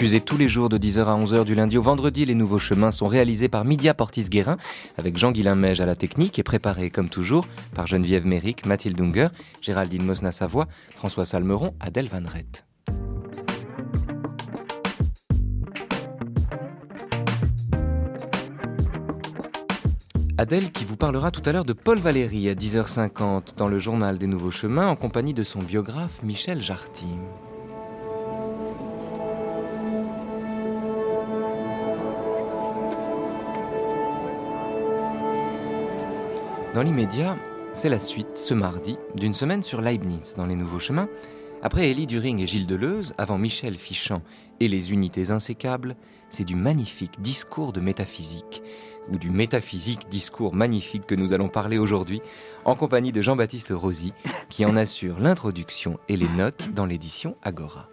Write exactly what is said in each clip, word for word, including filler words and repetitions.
Diffusés tous les jours de dix heures à onze heures du lundi au vendredi, les nouveaux chemins sont réalisés par Mydia Portis-Guérin avec Jean-Guilain Meige à la technique et préparés comme toujours par Geneviève Méric, Mathilde Unger, Géraldine Mosna-Savoie, François Salmeron, Adèle Van Rett. Adèle qui vous parlera tout à l'heure de Paul Valéry à dix heures cinquante dans le journal des Nouveaux Chemins en compagnie de son biographe Michel Jarty. Dans l'immédiat, c'est la suite, ce mardi, d'une semaine sur Leibniz dans les Nouveaux Chemins. Après Élie During et Gilles Deleuze, avant Michel Fichant et les unités insécables, c'est du magnifique discours de métaphysique, ou du métaphysique discours magnifique que nous allons parler aujourd'hui, en compagnie de Jean-Baptiste Rosy, qui en assure l'introduction et les notes dans l'édition Agora.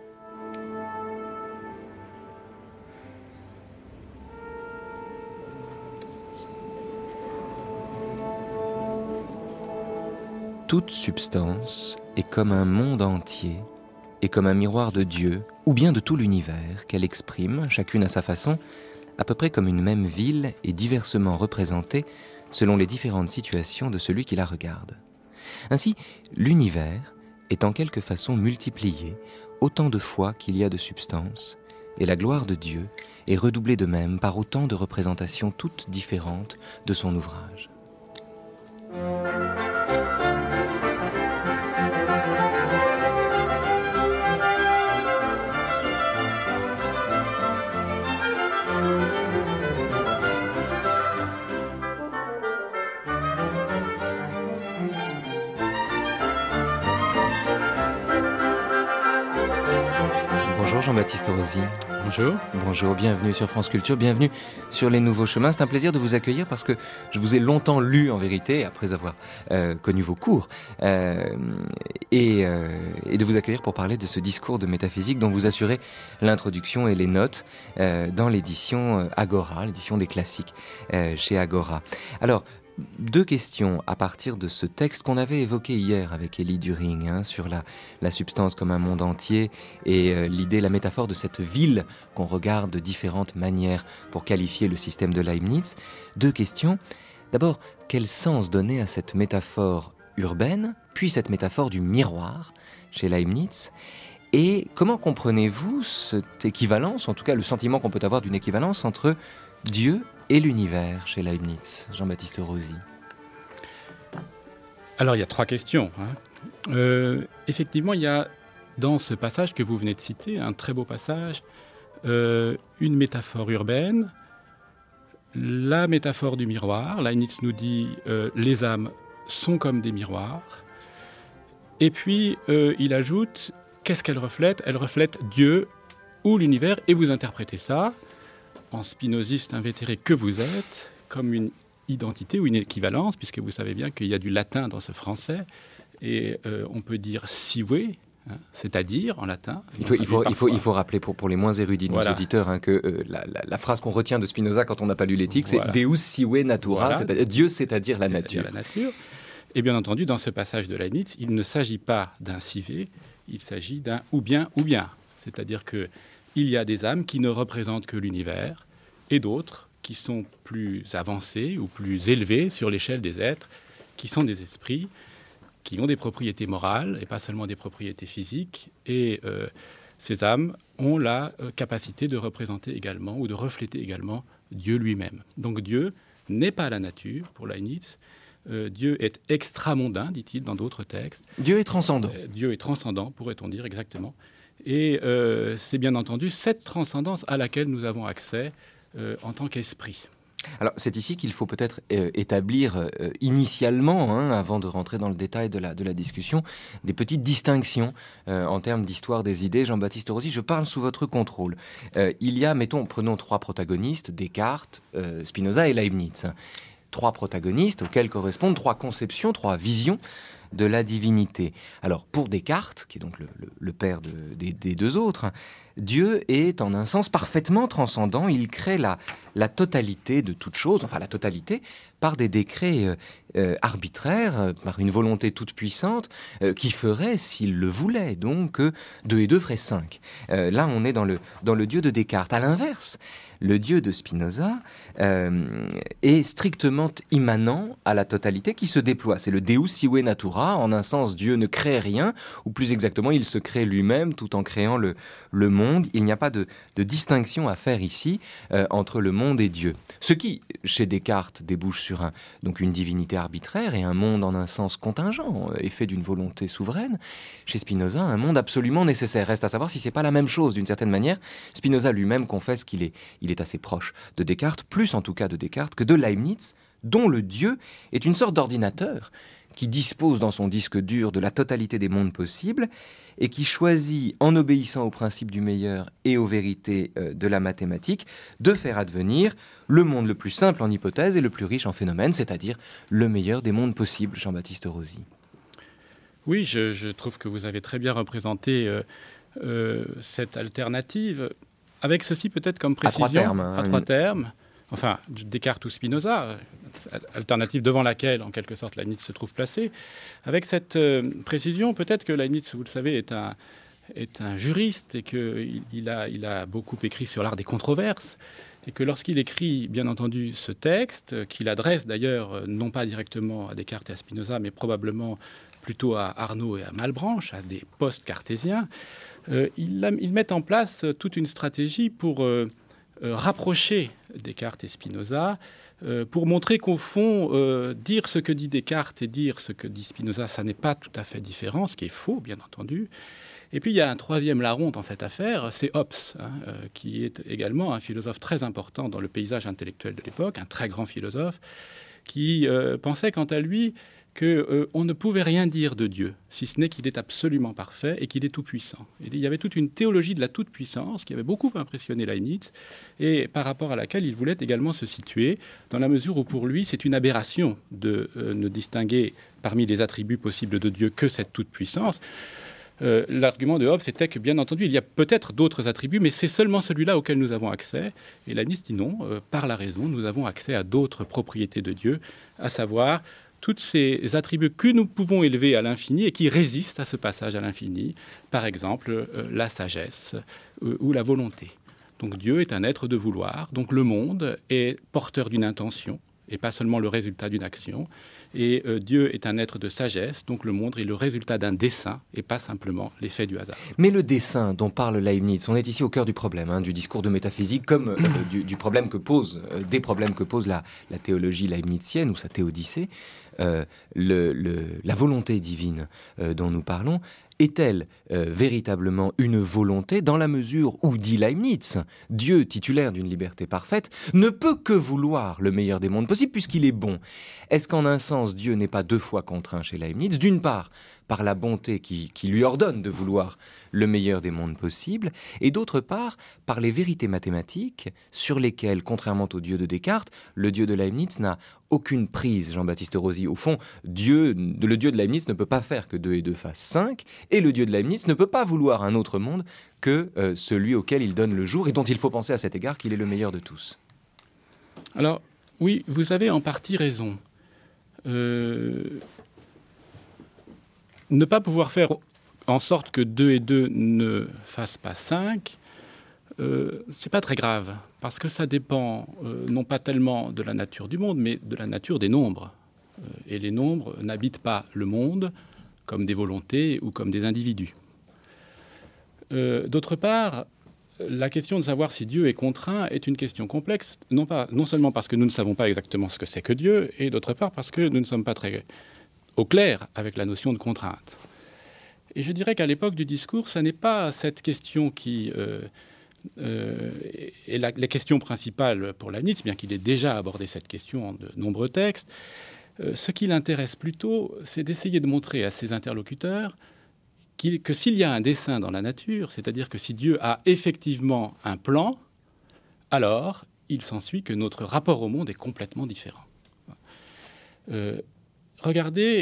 Toute substance est comme un monde entier et comme un miroir de Dieu, ou bien de tout l'univers, qu'elle exprime, chacune à sa façon, à peu près comme une même ville et diversement représentée selon les différentes situations de celui qui la regarde. Ainsi, l'univers est en quelque façon multiplié autant de fois qu'il y a de substance, et la gloire de Dieu est redoublée de même par autant de représentations toutes différentes de son ouvrage. Bonjour Jean-Baptiste Rosy. Bonjour. Bonjour, bienvenue sur France Culture, bienvenue sur Les Nouveaux Chemins. C'est un plaisir de vous accueillir parce que je vous ai longtemps lu en vérité, après avoir euh, connu vos cours, euh, et, euh, et de vous accueillir pour parler de ce discours de métaphysique dont vous assurez l'introduction et les notes euh, dans l'édition Agora, l'édition des classiques euh, chez Agora. Alors, deux questions à partir de ce texte qu'on avait évoqué hier avec Élie During hein, sur la, la substance comme un monde entier et euh, l'idée, la métaphore de cette ville qu'on regarde de différentes manières pour qualifier le système de Leibniz. Deux questions. D'abord, quel sens donner à cette métaphore urbaine, puis cette métaphore du miroir chez Leibniz ? Et comment comprenez-vous cette équivalence, en tout cas le sentiment qu'on peut avoir d'une équivalence entre Dieu et l'univers chez Leibniz, Jean-Baptiste Rosy? Alors, il y a trois questions. Hein. Euh, effectivement, il y a dans ce passage que vous venez de citer, un très beau passage, euh, une métaphore urbaine, la métaphore du miroir. Leibniz nous dit euh, les âmes sont comme des miroirs. Et puis, euh, il ajoute, qu'est-ce qu'elle reflète ? Elle reflète Dieu ou l'univers, et vous interprétez ça en spinoziste invétéré que vous êtes, comme une identité ou une équivalence, puisque vous savez bien qu'il y a du latin dans ce français, et euh, on peut dire sive, hein, c'est-à-dire en latin. Il faut, il faut, il faut, il faut rappeler pour, pour les moins érudits de voilà. nos auditeurs hein, que euh, la, la, la phrase qu'on retient de Spinoza quand on n'a pas lu l'éthique, voilà. c'est Deus sive natura, voilà. c'est-à-dire Dieu, c'est-à-dire la c'est-à-dire nature. la nature. Et bien entendu, dans ce passage de Leibniz, il ne s'agit pas d'un sive, il s'agit d'un ou bien ou bien. C'est-à-dire qu'il y a des âmes qui ne représentent que l'univers, et d'autres qui sont plus avancés ou plus élevés sur l'échelle des êtres, qui sont des esprits, qui ont des propriétés morales et pas seulement des propriétés physiques. Et euh, ces âmes ont la euh, capacité de représenter également ou de refléter également Dieu lui-même. Donc Dieu n'est pas la nature pour Leibniz. Euh, Dieu est extramondain, dit-il dans d'autres textes. Dieu est transcendant. Euh, Dieu est transcendant, pourrait-on dire exactement. Et euh, c'est bien entendu cette transcendance à laquelle nous avons accès Euh, en tant qu'esprit. Alors, c'est ici qu'il faut peut-être euh, établir euh, initialement, hein, avant de rentrer dans le détail de la, de la discussion, des petites distinctions euh, en termes d'histoire des idées. Jean-Baptiste Rosy, je parle sous votre contrôle. Euh, il y a, mettons, prenons trois protagonistes, Descartes, euh, Spinoza et Leibniz. Trois protagonistes auxquels correspondent trois conceptions, trois visions de la divinité. Alors, pour Descartes, qui est donc le, le, le père de, des, des deux autres, hein, Dieu est en un sens parfaitement transcendant. Il crée la, la totalité de toute chose, enfin la totalité, par des décrets euh, euh, arbitraires, euh, par une volonté toute puissante, euh, qui ferait, s'il le voulait, donc que deux et deux ferait cinq. Euh, là, on est dans le, dans le Dieu de Descartes. À l'inverse, le Dieu de Spinoza euh, est strictement immanent à la totalité qui se déploie. C'est le Deus sive natura. En un sens, Dieu ne crée rien, ou plus exactement, il se crée lui-même tout en créant le, le monde. Il n'y a pas de, de distinction à faire ici euh, entre le monde et Dieu. Ce qui, chez Descartes, débouche sur un, donc une divinité arbitraire et un monde en un sens contingent, effet d'une volonté souveraine. Chez Spinoza, un monde absolument nécessaire. Reste à savoir si c'est pas la même chose d'une certaine manière. Spinoza lui-même confesse qu'il est, il est assez proche de Descartes, plus en tout cas de Descartes que de Leibniz, dont le Dieu est une sorte d'ordinateur qui dispose dans son disque dur de la totalité des mondes possibles et qui choisit, en obéissant aux principes du meilleur et aux vérités euh, de la mathématique, de faire advenir le monde le plus simple en hypothèse et le plus riche en phénomènes, c'est-à-dire le meilleur des mondes possibles, Jean-Baptiste Rosy. Oui, je, je trouve que vous avez très bien représenté euh, euh, cette alternative. Avec ceci peut-être comme précision, à trois termes, hein, à trois termes, enfin Descartes ou Spinoza, alternative devant laquelle en quelque sorte Leibniz se trouve placé. Avec cette euh, précision, peut-être que Leibniz, vous le savez, est un, est un juriste et qu'il il a, il a beaucoup écrit sur l'art des controverses et que lorsqu'il écrit, bien entendu, ce texte, qu'il adresse d'ailleurs non pas directement à Descartes et à Spinoza, mais probablement plutôt à Arnaud et à Malebranche, à des post-cartésiens, Euh, ils, ils mettent en place toute une stratégie pour euh, euh, rapprocher Descartes et Spinoza, euh, pour montrer qu'au fond, euh, dire ce que dit Descartes et dire ce que dit Spinoza, ça n'est pas tout à fait différent, ce qui est faux, bien entendu. Et puis il y a un troisième larron dans cette affaire, c'est Hobbes, hein, euh, qui est également un philosophe très important dans le paysage intellectuel de l'époque, un très grand philosophe, qui euh, pensait quant à lui qu'on euh, ne pouvait rien dire de Dieu, si ce n'est qu'il est absolument parfait et qu'il est tout-puissant. Et il y avait toute une théologie de la toute-puissance qui avait beaucoup impressionné Leibniz et par rapport à laquelle il voulait également se situer, dans la mesure où pour lui c'est une aberration de euh, ne distinguer parmi les attributs possibles de Dieu que cette toute-puissance. Euh, l'argument de Hobbes était que, bien entendu, il y a peut-être d'autres attributs, mais c'est seulement celui-là auquel nous avons accès. Et Leibniz dit non, euh, par la raison, nous avons accès à d'autres propriétés de Dieu, à savoir tous ces attributs que nous pouvons élever à l'infini et qui résistent à ce passage à l'infini, par exemple euh, la sagesse euh, ou la volonté. Donc Dieu est un être de vouloir, donc le monde est porteur d'une intention et pas seulement le résultat d'une action. Et euh, Dieu est un être de sagesse, donc le monde est le résultat d'un dessein et pas simplement l'effet du hasard. Mais le dessein dont parle Leibniz, on est ici au cœur du problème, hein, du discours de métaphysique, comme euh, du, du problème que pose, euh, des problèmes que pose la, la théologie leibnizienne ou sa théodicée. Euh, le, le, la volonté divine euh, dont nous parlons, est-elle euh, véritablement une volonté dans la mesure où, dit Leibniz, Dieu, titulaire d'une liberté parfaite, ne peut que vouloir le meilleur des mondes possibles puisqu'il est bon. Est-ce qu'en un sens, Dieu n'est pas deux fois contraint chez Leibniz, d'une part par la bonté qui, qui lui ordonne de vouloir le meilleur des mondes possibles, et d'autre part par les vérités mathématiques sur lesquelles, contrairement au Dieu de Descartes, le Dieu de Leibniz n'a aucune prise, Jean-Baptiste Rosy. Au fond, Dieu, le Dieu de Leibniz ne peut pas faire que deux et deux fassent cinq, et le Dieu de Leibniz ne peut pas vouloir un autre monde que euh, celui auquel il donne le jour, et dont il faut penser à cet égard qu'il est le meilleur de tous. Alors, oui, vous avez en partie raison. Euh... Ne pas pouvoir faire en sorte que deux et deux ne fassent pas cinq, euh, c'est pas très grave, parce que ça dépend euh, non pas tellement de la nature du monde, mais de la nature des nombres. Euh, et les nombres n'habitent pas le monde comme des volontés ou comme des individus. Euh, d'autre part, la question de savoir si Dieu est contraint est une question complexe, non, pas, non seulement parce que nous ne savons pas exactement ce que c'est que Dieu, et d'autre part parce que nous ne sommes pas très au clair avec la notion de contrainte. Et je dirais qu'à l'époque du discours, ce n'est pas cette question qui euh, euh, est la, la question principale pour Leibniz, bien qu'il ait déjà abordé cette question en de nombreux textes. Euh, ce qui l'intéresse plutôt, c'est d'essayer de montrer à ses interlocuteurs qu'il, que s'il y a un dessein dans la nature, c'est-à-dire que si Dieu a effectivement un plan, alors il s'ensuit que notre rapport au monde est complètement différent. Euh, Regardez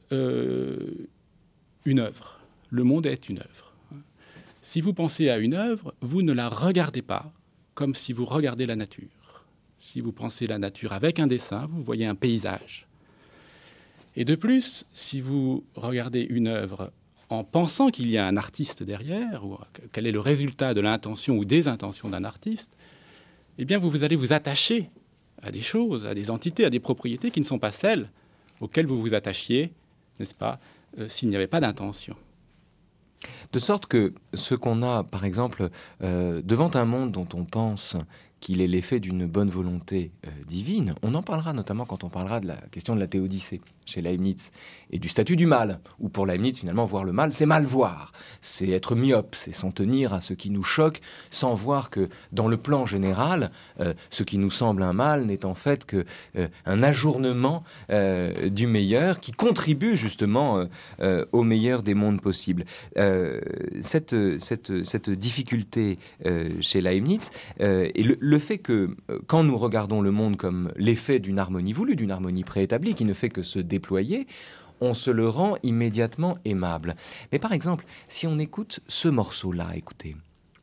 euh, une œuvre. Le monde est une œuvre. Si vous pensez à une œuvre, vous ne la regardez pas comme si vous regardez la nature. Si vous pensez la nature avec un dessin, vous voyez un paysage. Et de plus, si vous regardez une œuvre en pensant qu'il y a un artiste derrière, ou quel est le résultat de l'intention ou des intentions d'un artiste, eh bien, vous, vous allez vous attacher à des choses, à des entités, à des propriétés qui ne sont pas celles auxquelles vous vous attachiez, n'est-ce pas, euh, s'il n'y avait pas d'intention. De sorte que ce qu'on a, par exemple, euh, devant un monde dont on pense qu'il est l'effet d'une bonne volonté euh, divine, on en parlera notamment quand on parlera de la question de la théodicée chez Leibniz et du statut du mal, où pour Leibniz, finalement, voir le mal, c'est mal voir, c'est être myope, c'est s'en tenir à ce qui nous choque, sans voir que, dans le plan général, euh, ce qui nous semble un mal n'est en fait qu'un euh, ajournement euh, du meilleur qui contribue justement euh, euh, au meilleur des mondes possibles. Euh, cette, cette, cette difficulté euh, chez Leibniz euh, et le, le fait que, euh, quand nous regardons le monde comme l'effet d'une harmonie voulue, d'une harmonie préétablie, qui ne fait que se déployer, on se le rend immédiatement aimable. Mais par exemple, si on écoute ce morceau-là, écoutez.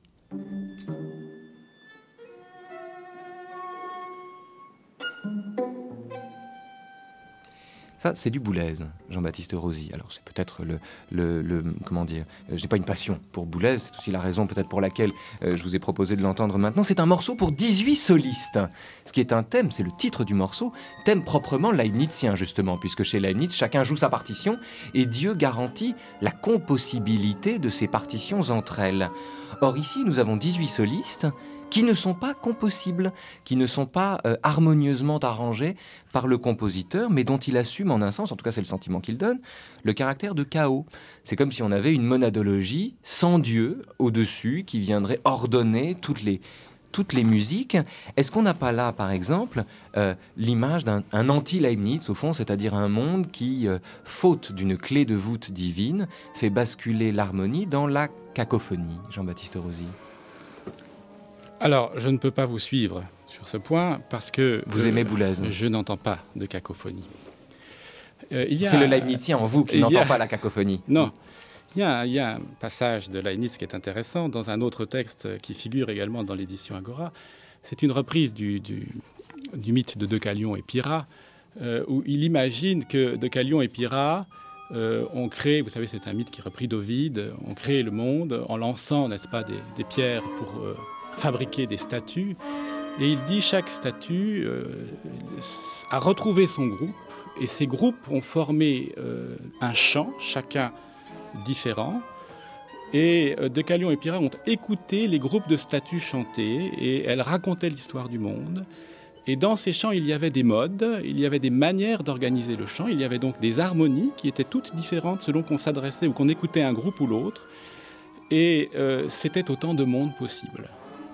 Ça, c'est du Boulez, Jean-Baptiste Rosy. Alors, c'est peut-être le, le, le... Comment dire euh, Je n'ai pas une passion pour Boulez. C'est aussi la raison peut-être pour laquelle euh, je vous ai proposé de l'entendre maintenant. C'est un morceau pour dix-huit solistes. Ce qui est un thème, c'est le titre du morceau, thème proprement leibnizien, justement, puisque chez Leibniz, chacun joue sa partition et Dieu garantit la compossibilité de ces partitions entre elles. Or, ici, nous avons dix-huit solistes qui ne sont pas compossibles, qui ne sont pas euh, harmonieusement arrangés par le compositeur, mais dont il assume en un sens, en tout cas c'est le sentiment qu'il donne, le caractère de chaos. C'est comme si on avait une monadologie sans Dieu au-dessus, qui viendrait ordonner toutes les, toutes les musiques. Est-ce qu'on n'a pas là, par exemple, euh, l'image d'un un anti-Leibniz, au fond, c'est-à-dire un monde qui, euh, faute d'une clé de voûte divine, fait basculer l'harmonie dans la cacophonie, Jean-Baptiste Rosy? Alors, je ne peux pas vous suivre sur ce point parce que... Vous euh, aimez Boulez? Je n'entends pas de cacophonie. Euh, a... C'est le Leibnizien en vous qui n'entend a... pas la cacophonie. Non. Il y, a, il y a un passage de Leibniz qui est intéressant dans un autre texte qui figure également dans l'édition Agora. C'est une reprise du, du, du mythe de Deucalion et Pyrrha, euh, où il imagine que Deucalion et Pyrrha euh, ont créé, vous savez, c'est un mythe qui est repris d'Ovide, ont créé le monde en lançant, n'est-ce pas, des, des pierres pour... Euh, fabriquer des statues, et il dit chaque statue euh, a retrouvé son groupe, et ces groupes ont formé euh, un chant, chacun différent, et euh, Deucalion et Pyrrha ont écouté les groupes de statues chanter, et elles racontaient l'histoire du monde, et dans ces chants il y avait des modes, il y avait des manières d'organiser le chant, il y avait donc des harmonies qui étaient toutes différentes selon qu'on s'adressait ou qu'on écoutait un groupe ou l'autre, et euh, c'était autant de mondes possibles.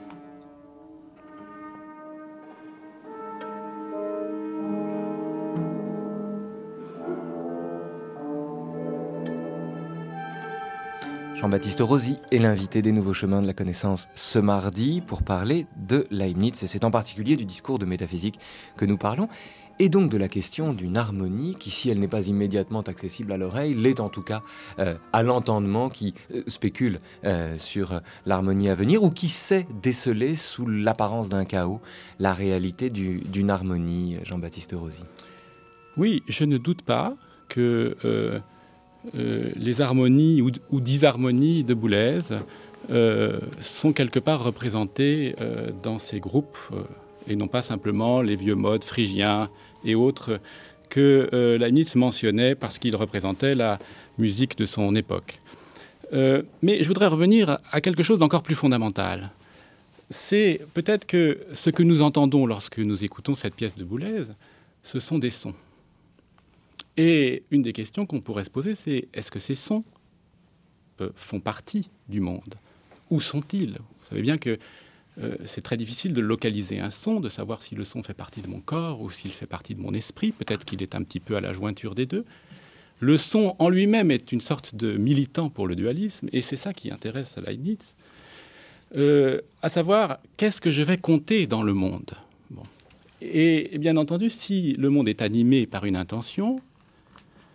Jean-Baptiste Rosy est l'invité des Nouveaux Chemins de la Connaissance ce mardi pour parler de Leibniz, et c'est en particulier du discours de métaphysique que nous parlons, et donc de la question d'une harmonie qui, si elle n'est pas immédiatement accessible à l'oreille, l'est en tout cas euh, à l'entendement qui euh, spécule euh, sur l'harmonie à venir, ou qui sait déceler sous l'apparence d'un chaos la réalité du, d'une harmonie, Jean-Baptiste Rosy. Oui, je ne doute pas que... Euh... Euh, les harmonies ou, ou disharmonies de Boulez euh, sont quelque part représentées euh, dans ces groupes, euh, et non pas simplement les vieux modes phrygiens et autres que euh, Leibniz mentionnait parce qu'ils représentaient la musique de son époque. Euh, mais je voudrais revenir à quelque chose d'encore plus fondamental. C'est peut-être que ce que nous entendons lorsque nous écoutons cette pièce de Boulez, ce sont des sons. Et une des questions qu'on pourrait se poser, c'est est-ce que ces sons euh, font partie du monde? Où sont-ils? Vous savez bien que euh, c'est très difficile de localiser un son, de savoir si le son fait partie de mon corps ou s'il fait partie de mon esprit. Peut-être qu'il est un petit peu à la jointure des deux. Le son en lui-même est une sorte de militant pour le dualisme, et c'est ça qui intéresse Leibniz, euh, à savoir qu'est-ce que je vais compter dans le monde. Bon. Et, et bien entendu, si le monde est animé par une intention,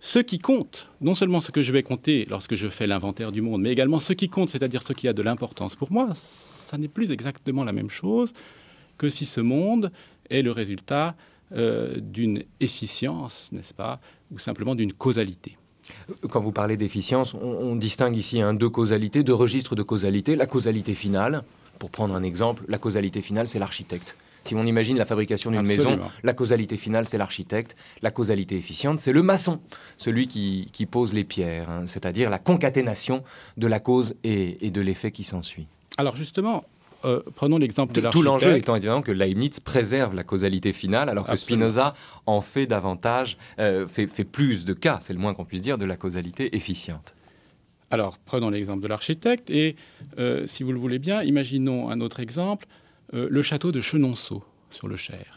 Ce qui compte, non seulement ce que je vais compter lorsque je fais l'inventaire du monde, mais également ce qui compte, c'est-à-dire ce qui a de l'importance pour moi, ça n'est plus exactement la même chose que si ce monde est le résultat euh, d'une efficience, n'est-ce pas, ou simplement d'une causalité. Quand vous parlez d'efficience, on, on distingue ici hein, deux causalités, deux registres de causalité. La causalité finale, pour prendre un exemple, la causalité finale, c'est l'architecte. Si on imagine la fabrication d'une maison, la causalité finale, c'est l'architecte. La causalité efficiente, c'est le maçon, celui qui, qui pose les pierres, hein, c'est-à-dire la concaténation de la cause et, et de l'effet qui s'ensuit. Alors justement, euh, prenons l'exemple de, de l'architecte. Tout l'enjeu étant évidemment que Leibniz préserve la causalité finale, alors que Absolument. Spinoza en fait davantage, euh, fait, fait plus de cas, c'est le moins qu'on puisse dire, de la causalité efficiente. Alors, prenons l'exemple de l'architecte et, euh, si vous le voulez bien, imaginons un autre exemple. Euh, le château de Chenonceau, sur le Cher.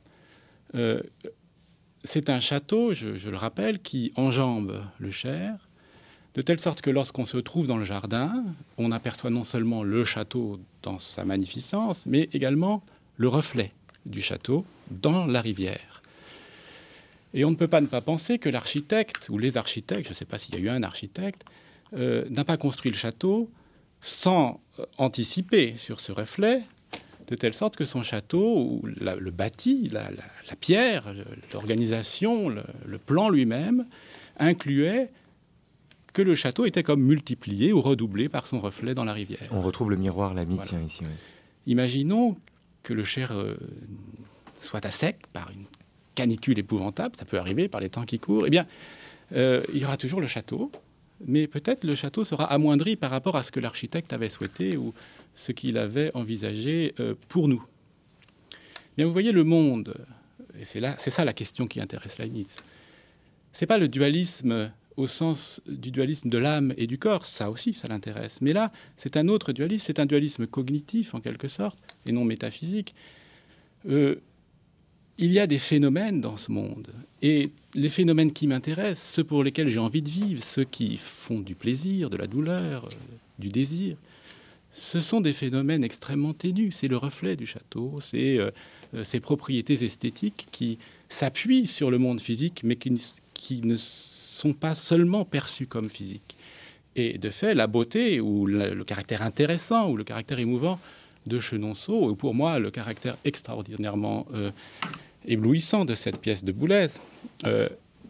Euh, c'est un château, je, je le rappelle, qui enjambe le Cher, de telle sorte que lorsqu'on se trouve dans le jardin, on aperçoit non seulement le château dans sa magnificence, mais également le reflet du château dans la rivière. Et on ne peut pas ne pas penser que l'architecte, ou les architectes, je ne sais pas s'il y a eu un architecte, euh, n'a pas construit le château sans anticiper sur ce reflet, de telle sorte que son château, ou la, le bâti, la, la, la pierre, l'organisation, le, le plan lui-même, incluait que le château était comme multiplié ou redoublé par son reflet dans la rivière. On retrouve le miroir lamidien voilà. ici. Oui. Imaginons que le Cher euh, soit à sec par une canicule épouvantable, ça peut arriver par les temps qui courent, eh bien, euh, il y aura toujours le château, mais peut-être le château sera amoindri par rapport à ce que l'architecte avait souhaité ou ce qu'il avait envisagé euh, pour nous. Bien, vous voyez, le monde, et c'est, là, c'est ça la question qui intéresse Leibniz, c'est pas le dualisme au sens du dualisme de l'âme et du corps, ça aussi, ça l'intéresse. Mais là, c'est un autre dualisme, c'est un dualisme cognitif, en quelque sorte, et non métaphysique. Euh, il y a des phénomènes dans ce monde, et les phénomènes qui m'intéressent, ceux pour lesquels j'ai envie de vivre, ceux qui font du plaisir, de la douleur, euh, du désir, ce sont des phénomènes extrêmement ténus. C'est le reflet du château, c'est euh, ces propriétés esthétiques qui s'appuient sur le monde physique, mais qui, qui ne sont pas seulement perçues comme physiques. Et de fait, la beauté, ou le, le caractère intéressant, ou le caractère émouvant de Chenonceau, ou pour moi, le caractère extraordinairement euh, éblouissant de cette pièce de Boulez, euh,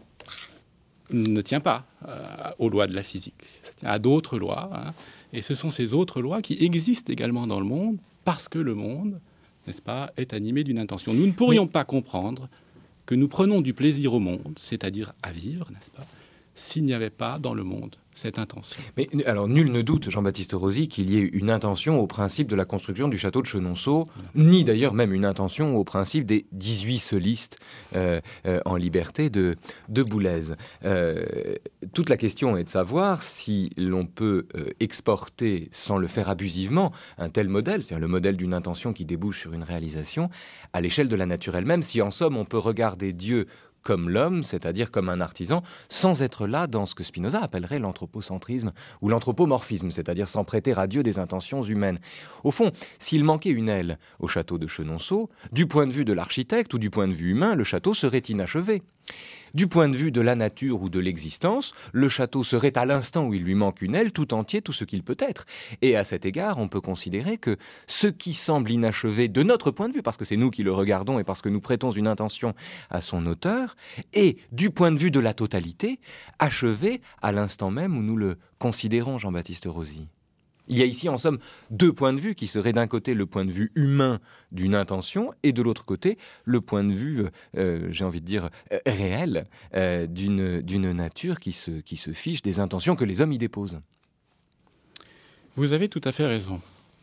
ne tient pas euh, aux lois de la physique. Ça tient à d'autres lois, hein. Et ce sont ces autres lois qui existent également dans le monde parce que le monde, n'est-ce pas, est animé d'une intention. Nous ne pourrions pas comprendre que nous prenons du plaisir au monde, c'est-à-dire à vivre, n'est-ce pas, s'il n'y avait pas dans le monde cette intention. Mais alors, nul ne doute, Jean-Baptiste Rosy, qu'il y ait une intention au principe de la construction du château de Chenonceau, non. Ni d'ailleurs même une intention au principe des dix-huit solistes euh, euh, en liberté de, de Boulez. Euh, toute la question est de savoir si l'on peut euh, exporter, sans le faire abusivement, un tel modèle, c'est-à-dire le modèle d'une intention qui débouche sur une réalisation, à l'échelle de la nature elle-même, si en somme on peut regarder Dieu comme l'homme, c'est-à-dire comme un artisan, sans être là dans ce que Spinoza appellerait l'anthropocentrisme ou l'anthropomorphisme, c'est-à-dire sans prêter à Dieu des intentions humaines. Au fond, s'il manquait une aile au château de Chenonceau, du point de vue de l'architecte ou du point de vue humain, le château serait inachevé. Du point de vue de la nature ou de l'existence, le château serait à l'instant où il lui manque une aile tout entier tout ce qu'il peut être. Et à cet égard, on peut considérer que ce qui semble inachevé de notre point de vue, parce que c'est nous qui le regardons et parce que nous prêtons une intention à son auteur, est, du point de vue de la totalité, achevé à l'instant même où nous le considérons, Jean-Baptiste Rosy. Il y a ici, en somme, deux points de vue qui seraient d'un côté le point de vue humain d'une intention et de l'autre côté le point de vue, euh, j'ai envie de dire, euh, réel euh, d'une, d'une nature qui se, qui se fiche des intentions que les hommes y déposent. Vous avez tout à fait raison.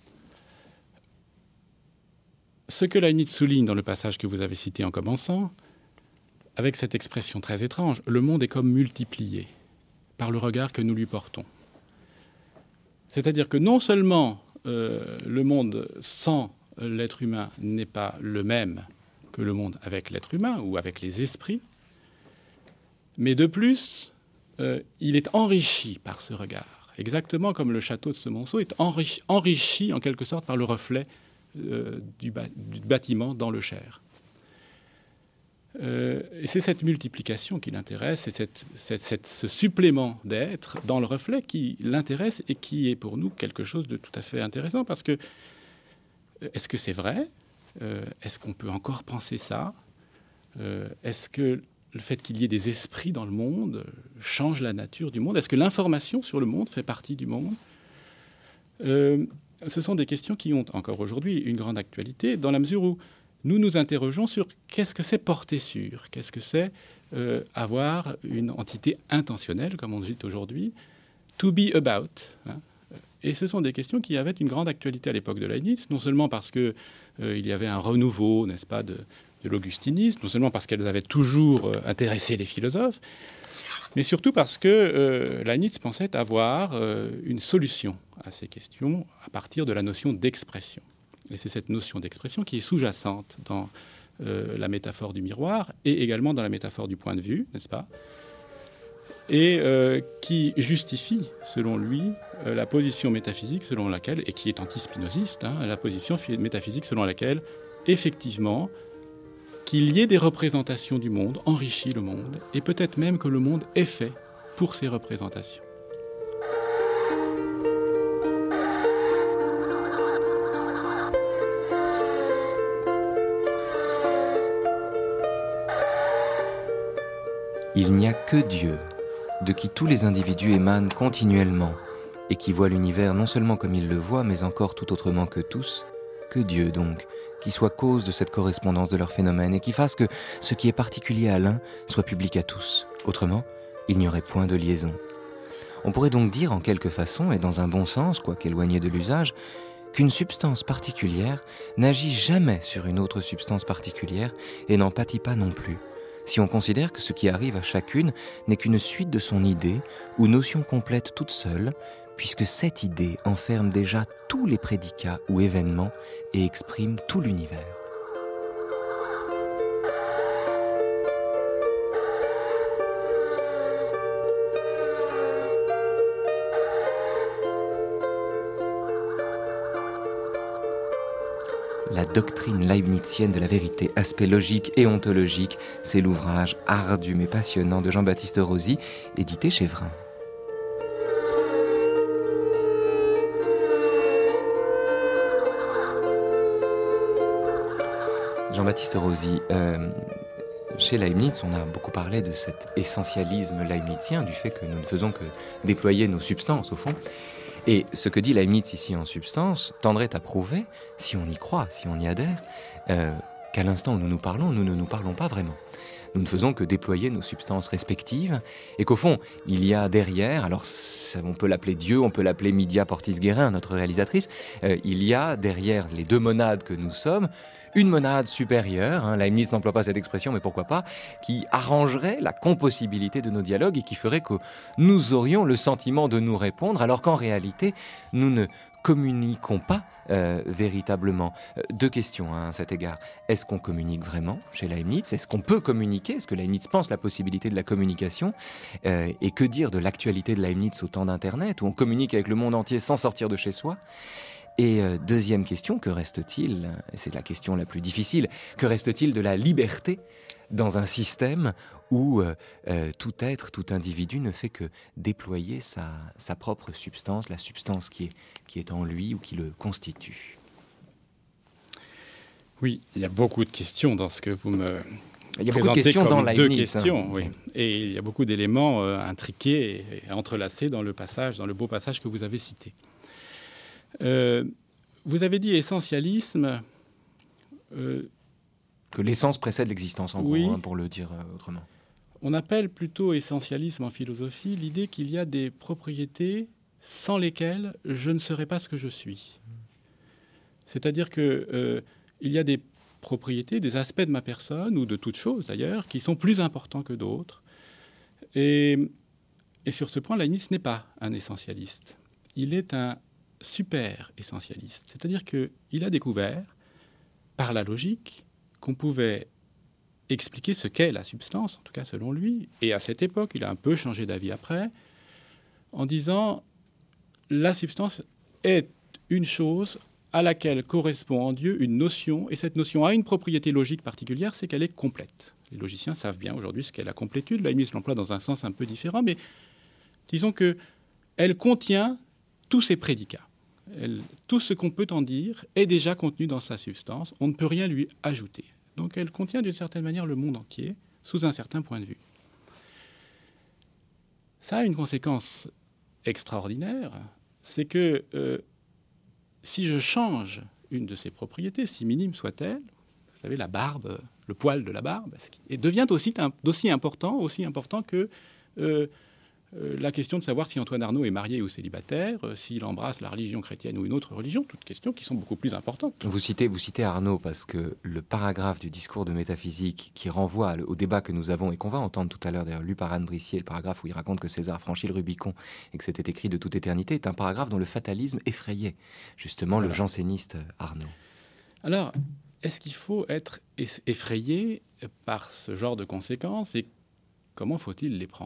Ce que Leibniz souligne dans le passage que vous avez cité en commençant, avec cette expression très étrange, le monde est comme multiplié par le regard que nous lui portons. C'est-à-dire que non seulement euh, le monde sans l'être humain n'est pas le même que le monde avec l'être humain ou avec les esprits, mais de plus, euh, il est enrichi par ce regard, exactement comme le château de Chenonceau est enrichi, enrichi en quelque sorte par le reflet euh, du, ba- du bâtiment dans le Cher. Euh, et c'est cette multiplication qui l'intéresse, c'est cette, cette, cette, ce supplément d'être dans le reflet qui l'intéresse et qui est pour nous quelque chose de tout à fait intéressant, parce que est-ce que c'est vrai ? euh, Est-ce qu'on peut encore penser ça ? euh, Est-ce que le fait qu'il y ait des esprits dans le monde change la nature du monde ? Est-ce que l'information sur le monde fait partie du monde ? euh, Ce sont des questions qui ont encore aujourd'hui une grande actualité, dans la mesure où nous nous interrogeons sur qu'est-ce que c'est porter sur, qu'est-ce que c'est euh, avoir une entité intentionnelle, comme on dit aujourd'hui, to be about. Hein. Et ce sont des questions qui avaient une grande actualité à l'époque de Leibniz, non seulement parce qu'il euh, y avait un renouveau, n'est-ce pas, de, de l'augustinisme, non seulement parce qu'elles avaient toujours euh, intéressé les philosophes, mais surtout parce que euh, Leibniz pensait avoir euh, une solution à ces questions à partir de la notion d'expression. Et c'est cette notion d'expression qui est sous-jacente dans euh, la métaphore du miroir et également dans la métaphore du point de vue, n'est-ce pas ? Et euh, qui justifie, selon lui, euh, la position métaphysique selon laquelle, et qui est anti-spinoziste, hein, la position métaphysique selon laquelle, effectivement, qu'il y ait des représentations du monde enrichit le monde, et peut-être même que le monde est fait pour ces représentations. Il n'y a que Dieu, de qui tous les individus émanent continuellement, et qui voit l'univers non seulement comme il le voit, mais encore tout autrement que tous, que Dieu donc, qui soit cause de cette correspondance de leurs phénomènes, et qui fasse que ce qui est particulier à l'un soit public à tous. Autrement, il n'y aurait point de liaison. On pourrait donc dire en quelque façon, et dans un bon sens, quoiqu'éloigné de l'usage, qu'une substance particulière n'agit jamais sur une autre substance particulière et n'en pâtit pas non plus, si on considère que ce qui arrive à chacune n'est qu'une suite de son idée ou notion complète toute seule, puisque cette idée enferme déjà tous les prédicats ou événements et exprime tout l'univers. La doctrine leibnizienne de la vérité, aspect logique et ontologique, c'est l'ouvrage ardu mais passionnant de Jean-Baptiste Rosy, édité chez Vrin. Jean-Baptiste Rosy, euh, chez Leibniz, on a beaucoup parlé de cet essentialisme leibnizien, du fait que nous ne faisons que déployer nos substances, au fond. Et ce que dit Leibniz ici en substance tendrait à prouver, si on y croit, si on y adhère, euh, qu'à l'instant où nous nous parlons, nous ne nous parlons pas vraiment. Nous ne faisons que déployer nos substances respectives, et qu'au fond, il y a derrière, alors ça, on peut l'appeler Dieu, on peut l'appeler Midia Portis-Guérin, notre réalisatrice, euh, il y a derrière les deux monades que nous sommes, une monade supérieure, hein, Leibniz n'emploie pas cette expression, mais pourquoi pas, qui arrangerait la compossibilité de nos dialogues et qui ferait que nous aurions le sentiment de nous répondre, alors qu'en réalité, nous ne communiquons pas euh, véritablement. Euh, deux questions hein, à cet égard. Est-ce qu'on communique vraiment chez Leibniz ? Est-ce qu'on peut communiquer ? Est-ce que Leibniz pense la possibilité de la communication ? euh, Et que dire de l'actualité de Leibniz au temps d'Internet, où on communique avec le monde entier sans sortir de chez soi ? Et euh, deuxième question, que reste-t-il ? Et c'est la question la plus difficile. Que reste-t-il de la liberté dans un système où euh, euh, tout être, tout individu ne fait que déployer sa, sa propre substance, la substance qui est, qui est en lui ou qui le constitue ? Oui, il y a beaucoup de questions dans ce que vous me Il y a beaucoup de questions dans Leibniz. Deux questions, hein. Oui. Et il y a beaucoup d'éléments euh, intriqués et, et entrelacés dans le passage, dans le beau passage que vous avez cité. Euh, vous avez dit essentialisme. Euh, que l'essence précède l'existence, en oui. gros, hein, pour le dire euh, autrement. On appelle plutôt essentialisme en philosophie l'idée qu'il y a des propriétés sans lesquelles je ne serais pas ce que je suis. C'est-à-dire qu'il euh, y a des propriétés, des aspects de ma personne, ou de toute chose d'ailleurs, qui sont plus importants que d'autres. Et, et sur ce point, Leibniz n'est pas un essentialiste. Il est un super essentialiste. C'est-à-dire qu'il a découvert, par la logique, qu'on pouvait expliquer ce qu'est la substance, en tout cas selon lui. Et à cette époque, il a un peu changé d'avis après, en disant la substance est une chose à laquelle correspond en Dieu une notion, et cette notion a une propriété logique particulière, c'est qu'elle est complète. Les logiciens savent bien aujourd'hui ce qu'est la complétude. Leibniz l'emploie dans un sens un peu différent, mais disons qu'elle contient tous ces prédicats. Elle, tout ce qu'on peut en dire est déjà contenu dans sa substance. On ne peut rien lui ajouter. Donc elle contient d'une certaine manière le monde entier, sous un certain point de vue. Ça a une conséquence extraordinaire, c'est que euh, si je change une de ses propriétés, si minime soit-elle, vous savez, la barbe, le poil de la barbe, et devient aussi, aussi important, aussi important que euh, euh, la question de savoir si Antoine Arnauld est marié ou célibataire, euh, s'il embrasse la religion chrétienne ou une autre religion, toutes questions qui sont beaucoup plus importantes. Vous citez, vous citez Arnauld parce que le paragraphe du discours de métaphysique qui renvoie au débat que nous avons et qu'on va entendre tout à l'heure, d'ailleurs lu par Anne Brissier, le paragraphe où il raconte que César franchit le Rubicon et que c'était écrit de toute éternité, est un paragraphe dont le fatalisme effrayait justement voilà. le janséniste Arnauld. Alors, est-ce qu'il faut être effrayé par ce genre de conséquences et comment faut-il les prendre ?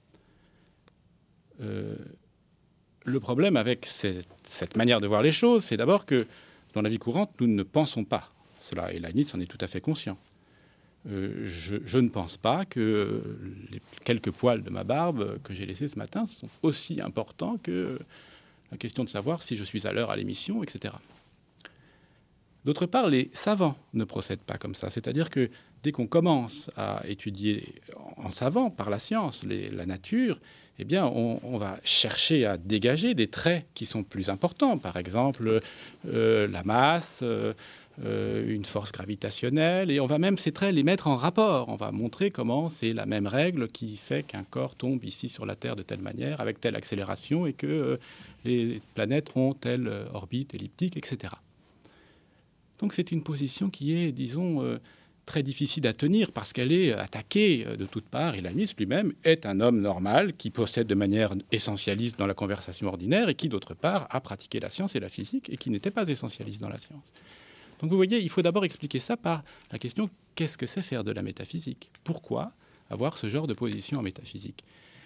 euh, Le problème avec cette, cette manière de voir les choses, c'est d'abord que dans la vie courante, nous ne pensons pas cela, et Leibniz en est tout à fait conscient. Euh, je, je ne pense pas que les quelques poils de ma barbe que j'ai laissés ce matin sont aussi importants que la question de savoir si je suis à l'heure à l'émission, et cetera. D'autre part, les savants ne procèdent pas comme ça. C'est-à-dire que dès qu'on commence à étudier en savant, par la science, les, la nature, eh bien, on, on va chercher à dégager des traits qui sont plus importants. Par exemple, euh, la masse, euh, une force gravitationnelle. Et on va même, ces traits, les mettre en rapport. On va montrer comment c'est la même règle qui fait qu'un corps tombe ici sur la Terre de telle manière, avec telle accélération, et que euh, les planètes ont telle orbite elliptique, et cetera. Donc c'est une position qui est, disons, euh, très difficile à tenir parce qu'elle est attaquée de toutes parts. Et Leibniz lui-même est un homme normal qui possède de manière essentialiste dans la conversation ordinaire et qui, d'autre part, a pratiqué la science et la physique et qui n'était pas essentialiste dans la science. Donc vous voyez, il faut d'abord expliquer ça par la question « qu'est-ce que c'est faire de la métaphysique ? Pourquoi avoir ce genre de position en métaphysique ?»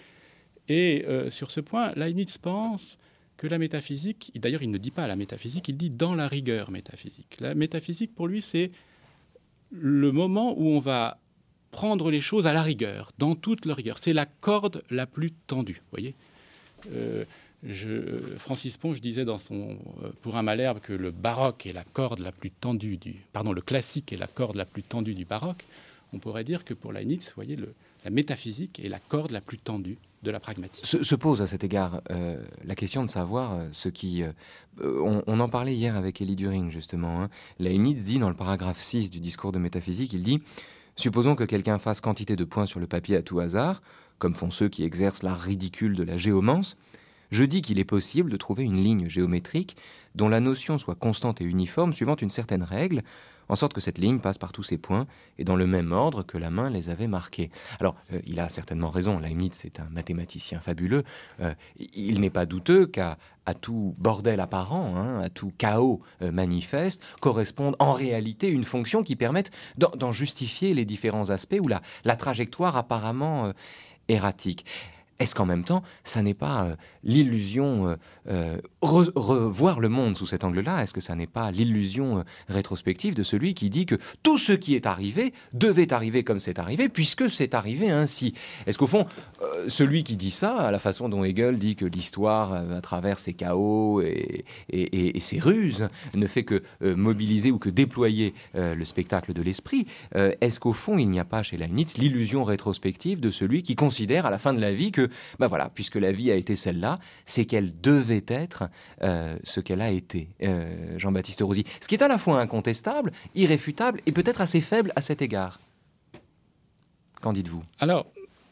Et euh, sur ce point, Leibniz pense que la métaphysique, d'ailleurs il ne dit pas la métaphysique, il dit dans la rigueur métaphysique. La métaphysique pour lui c'est le moment où on va prendre les choses à la rigueur, dans toute leur rigueur. C'est la corde la plus tendue, vous voyez. Euh, je, Francis Ponge disait dans son euh, Pour un Malherbe que le baroque est la corde la plus tendue du... Pardon, le classique est la corde la plus tendue du baroque. On pourrait dire que pour Leibniz, vous voyez, le, la métaphysique est la corde la plus tendue de la pragmatique. Se, se pose à cet égard euh, la question de savoir euh, ce qui... Euh, on, on en parlait hier avec Élie During, justement. Hein. Leibniz dit dans le paragraphe six du discours de métaphysique, il dit « Supposons que quelqu'un fasse quantité de points sur le papier à tout hasard, comme font ceux qui exercent l'art ridicule de la géomance. Je dis qu'il est possible de trouver une ligne géométrique dont la notion soit constante et uniforme suivant une certaine règle, en sorte que cette ligne passe par tous ces points et dans le même ordre que la main les avait marqués. » Alors, euh, il a certainement raison, Leibniz est un mathématicien fabuleux. Euh, il n'est pas douteux qu'à à tout bordel apparent, hein, à tout chaos euh, manifeste, corresponde en réalité une fonction qui permette d'en, d'en justifier les différents aspects ou la, la trajectoire apparemment euh, erratique. Est-ce qu'en même temps, ça n'est pas euh, l'illusion, euh, euh, re- revoir le monde sous cet angle-là, est-ce que ça n'est pas l'illusion euh, rétrospective de celui qui dit que tout ce qui est arrivé devait arriver comme c'est arrivé, puisque c'est arrivé ainsi? Est-ce qu'au fond, euh, celui qui dit ça, à la façon dont Hegel dit que l'histoire, euh, à travers ses chaos et, et, et, et ses ruses, ne fait que euh, mobiliser ou que déployer euh, le spectacle de l'esprit, euh, est-ce qu'au fond, il n'y a pas chez Leibniz l'illusion rétrospective de celui qui considère à la fin de la vie que ben voilà, puisque la vie a été celle-là, c'est qu'elle devait être euh, ce qu'elle a été, euh, Jean-Baptiste Rosy. Ce qui est à la fois incontestable, irréfutable et peut-être assez faible à cet égard. Qu'en dites-vous ? Alors,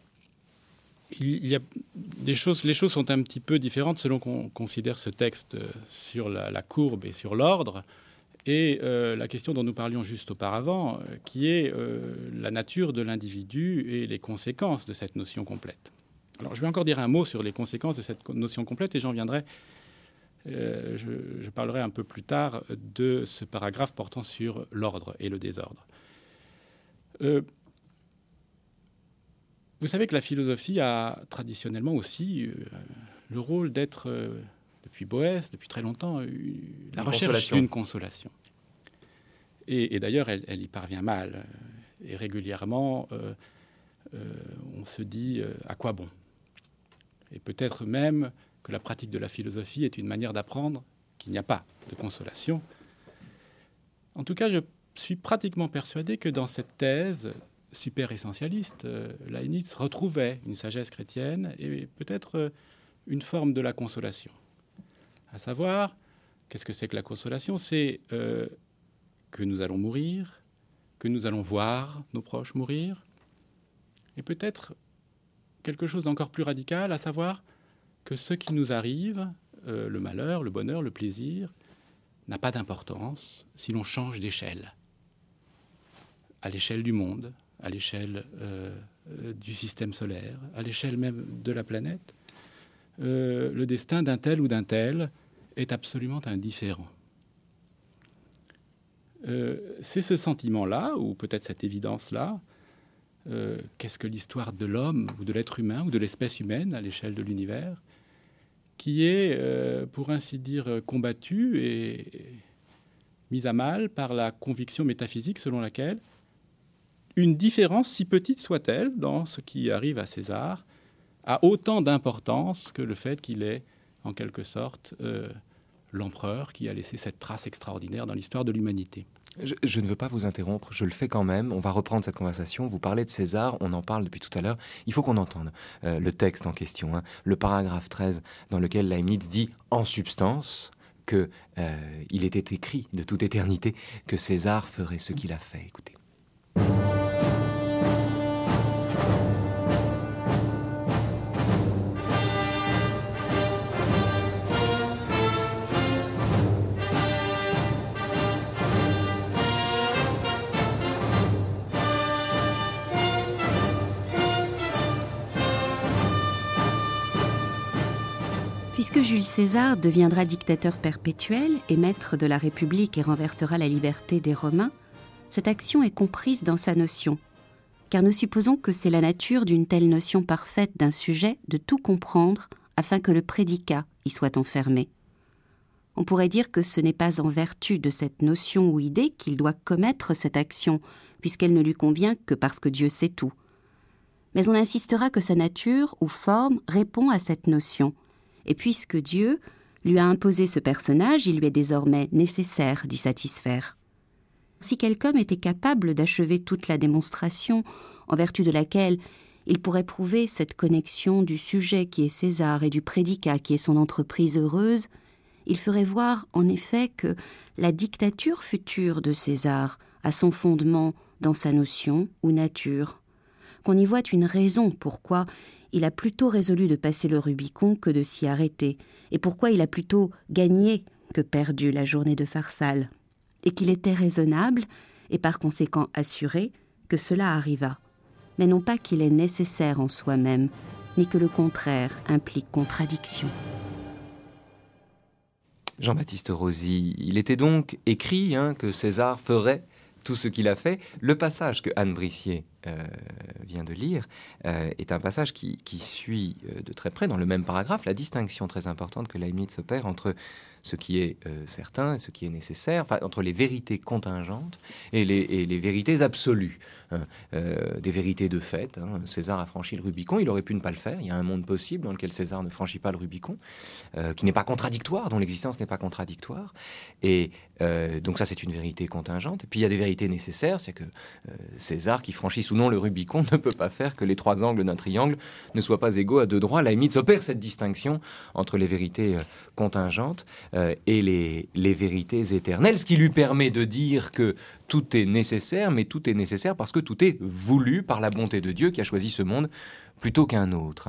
il y a des choses, les choses sont un petit peu différentes selon qu'on considère ce texte sur la, la courbe et sur l'ordre. Et euh, la question dont nous parlions juste auparavant, euh, qui est euh, la nature de l'individu et les conséquences de cette notion complète. Alors, je vais encore dire un mot sur les conséquences de cette notion complète et j'en viendrai, euh, je, je parlerai un peu plus tard de ce paragraphe portant sur l'ordre et le désordre. Euh, vous savez que la philosophie a traditionnellement aussi euh, le rôle d'être, euh, depuis Boès, depuis très longtemps, euh, la recherche d'une consolation. Et, et d'ailleurs, elle, elle y parvient mal. Et régulièrement, euh, euh, on se dit euh, à quoi bon ? Et peut-être même que la pratique de la philosophie est une manière d'apprendre qu'il n'y a pas de consolation. En tout cas, je suis pratiquement persuadé que dans cette thèse super essentialiste, euh, Leibniz retrouvait une sagesse chrétienne et peut-être euh, une forme de la consolation. À savoir, qu'est-ce que c'est que la consolation ? C'est euh, que nous allons mourir, que nous allons voir nos proches mourir, et peut-être quelque chose d'encore plus radical, à savoir que ce qui nous arrive, euh, le malheur, le bonheur, le plaisir, n'a pas d'importance si l'on change d'échelle. À l'échelle du monde, à l'échelle euh, euh, du système solaire, à l'échelle même de la planète, euh, le destin d'un tel ou d'un tel est absolument indifférent. Euh, c'est ce sentiment-là, ou peut-être cette évidence-là, euh, qu'est-ce que l'histoire de l'homme, ou de l'être humain, ou de l'espèce humaine à l'échelle de l'univers, qui est, euh, pour ainsi dire, combattue et mise à mal par la conviction métaphysique selon laquelle une différence, si petite soit-elle, dans ce qui arrive à César, a autant d'importance que le fait qu'il est, en quelque sorte, euh, l'empereur qui a laissé cette trace extraordinaire dans l'histoire de l'humanité. Je, je ne veux pas vous interrompre, je le fais quand même. On va reprendre cette conversation. Vous parlez de César, on en parle depuis tout à l'heure. Il faut qu'on entende euh, le texte en question, hein, le paragraphe treize, dans lequel Leibniz dit, en substance, qu'il euh, était écrit de toute éternité que César ferait ce qu'il a fait. Écoutez. Puisque Jules César deviendra dictateur perpétuel et maître de la République et renversera la liberté des Romains, cette action est comprise dans sa notion. Car nous supposons que c'est la nature d'une telle notion parfaite d'un sujet de tout comprendre afin que le prédicat y soit enfermé. On pourrait dire que ce n'est pas en vertu de cette notion ou idée qu'il doit commettre cette action, puisqu'elle ne lui convient que parce que Dieu sait tout. Mais on insistera que sa nature ou forme répond à cette notion. Et puisque Dieu lui a imposé ce personnage, il lui est désormais nécessaire d'y satisfaire. Si quelque homme était capable d'achever toute la démonstration, en vertu de laquelle il pourrait prouver cette connexion du sujet qui est César et du prédicat qui est son entreprise heureuse, il ferait voir en effet que la dictature future de César a son fondement dans sa notion ou nature, qu'on y voit une raison pourquoi il a plutôt résolu de passer le Rubicon que de s'y arrêter, et pourquoi il a plutôt gagné que perdu la journée de Pharsale, et qu'il était raisonnable, et par conséquent assuré, que cela arriva, mais non pas qu'il est nécessaire en soi-même, ni que le contraire implique contradiction. Jean-Baptiste Rosy, il était donc écrit hein, que César ferait tout ce qu'il a fait. Le passage que Anne Brissier euh, vient de lire euh, est un passage qui, qui suit euh, de très près, dans le même paragraphe, la distinction très importante que Leibniz opère entre ce qui est euh, certain et ce qui est nécessaire, enfin, entre les vérités contingentes et les, et les vérités absolues. Hein. Euh, des vérités de fait. Hein. César a franchi le Rubicon, il aurait pu ne pas le faire. Il y a un monde possible dans lequel César ne franchit pas le Rubicon, euh, qui n'est pas contradictoire, dont l'existence n'est pas contradictoire. Et euh, donc ça, c'est une vérité contingente. Et puis il y a des vérités nécessaires, c'est que euh, César, qui franchisse ou non le Rubicon, ne peut pas faire que les trois angles d'un triangle ne soient pas égaux à deux droits. Leibniz opère cette distinction entre les vérités euh, contingentes Euh, et les, les vérités éternelles, ce qui lui permet de dire que tout est nécessaire, mais tout est nécessaire parce que tout est voulu par la bonté de Dieu qui a choisi ce monde plutôt qu'un autre.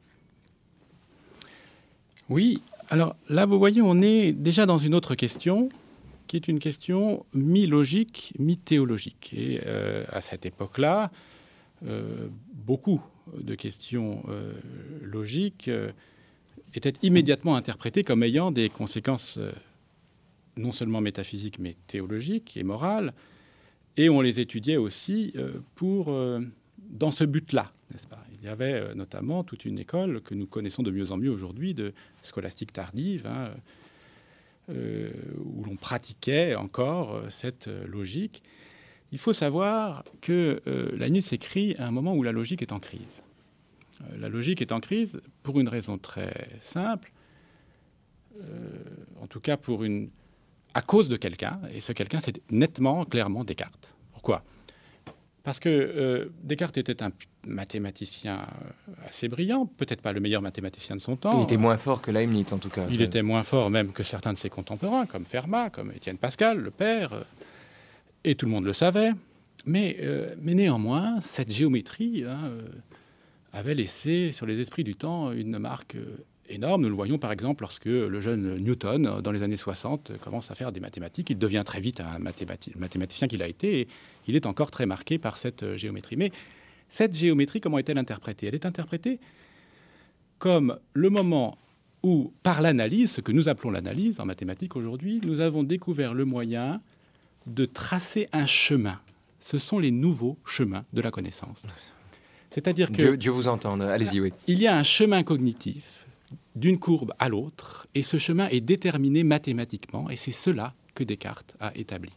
Oui, alors là, vous voyez, on est déjà dans une autre question, qui est une question mi-logique, mi-théologique. Et euh, à cette époque-là, euh, beaucoup de questions euh, logiques euh, étaient immédiatement interprétées comme ayant des conséquences euh, non seulement métaphysiques, mais théologiques et morales. Et on les étudiait aussi euh, pour, euh, dans ce but-là, n'est-ce pas ? Il y avait euh, notamment toute une école que nous connaissons de mieux en mieux aujourd'hui, de scolastique tardive, hein, euh, où l'on pratiquait encore euh, cette euh, logique, Il faut savoir que euh, Leibniz écrit à un moment où la logique est en crise. Euh, la logique est en crise pour une raison très simple, euh, en tout cas pour une, à cause de quelqu'un, et ce quelqu'un, c'est nettement, clairement Descartes. Pourquoi ? Parce que euh, Descartes était un mathématicien assez brillant, peut-être pas le meilleur mathématicien de son temps. Il était moins fort que Leibniz, en tout cas. Il était moins fort même que certains de ses contemporains, comme Fermat, comme Étienne Pascal, le père, euh, et tout le monde le savait. Mais, euh, mais néanmoins, cette géométrie hein, euh, avait laissé sur les esprits du temps une marque euh, énorme. Nous le voyons par exemple lorsque le jeune Newton, dans les années soixante, commence à faire des mathématiques. Il devient très vite un mathémati- mathématicien qu'il a été, et il est encore très marqué par cette euh, géométrie. Mais cette géométrie, comment est-elle interprétée ? Elle est interprétée comme le moment où, par l'analyse, ce que nous appelons l'analyse en mathématiques aujourd'hui, nous avons découvert le moyen de tracer un chemin. Ce sont les nouveaux chemins de la connaissance. C'est-à-dire que... Dieu, Dieu vous entende, allez-y, oui. Il y a un chemin cognitif d'une courbe à l'autre, et ce chemin est déterminé mathématiquement, et c'est cela que Descartes a établi.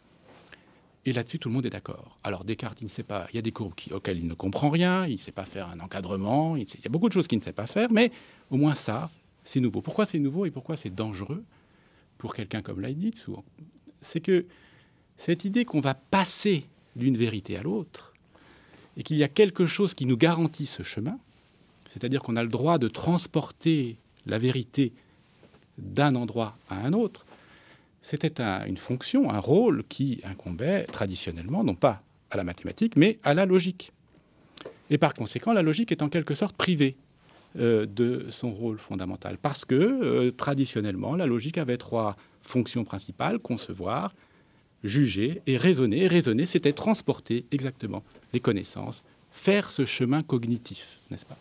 Et là-dessus, tout le monde est d'accord. Alors Descartes, il ne sait pas, il y a des courbes qui, auxquelles il ne comprend rien, il ne sait pas faire un encadrement, il, sait, il y a beaucoup de choses qu'il ne sait pas faire, mais au moins ça, c'est nouveau. Pourquoi c'est nouveau et pourquoi c'est dangereux pour quelqu'un comme Leibniz ? C'est que cette idée qu'on va passer d'une vérité à l'autre, et qu'il y a quelque chose qui nous garantit ce chemin, c'est-à-dire qu'on a le droit de transporter la vérité d'un endroit à un autre, c'était un, une fonction, un rôle qui incombait traditionnellement, non pas à la mathématique, mais à la logique. Et par conséquent, la logique est en quelque sorte privée euh, de son rôle fondamental, parce que euh, traditionnellement, la logique avait trois fonctions principales: concevoir, juger et raisonner. Et raisonner, c'était transporter exactement les connaissances, faire ce chemin cognitif, n'est-ce pas ?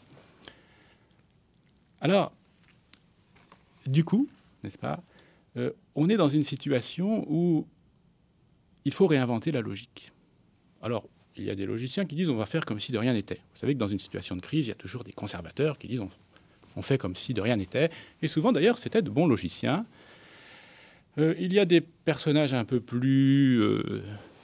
Alors, du coup, n'est-ce pas, euh, on est dans une situation où il faut réinventer la logique. Alors, il y a des logiciens qui disent on va faire comme si de rien n'était. Vous savez que dans une situation de crise, il y a toujours des conservateurs qui disent on, on fait comme si de rien n'était. Et souvent, d'ailleurs, c'était de bons logiciens. Euh, il y a des personnages un peu plus... Euh,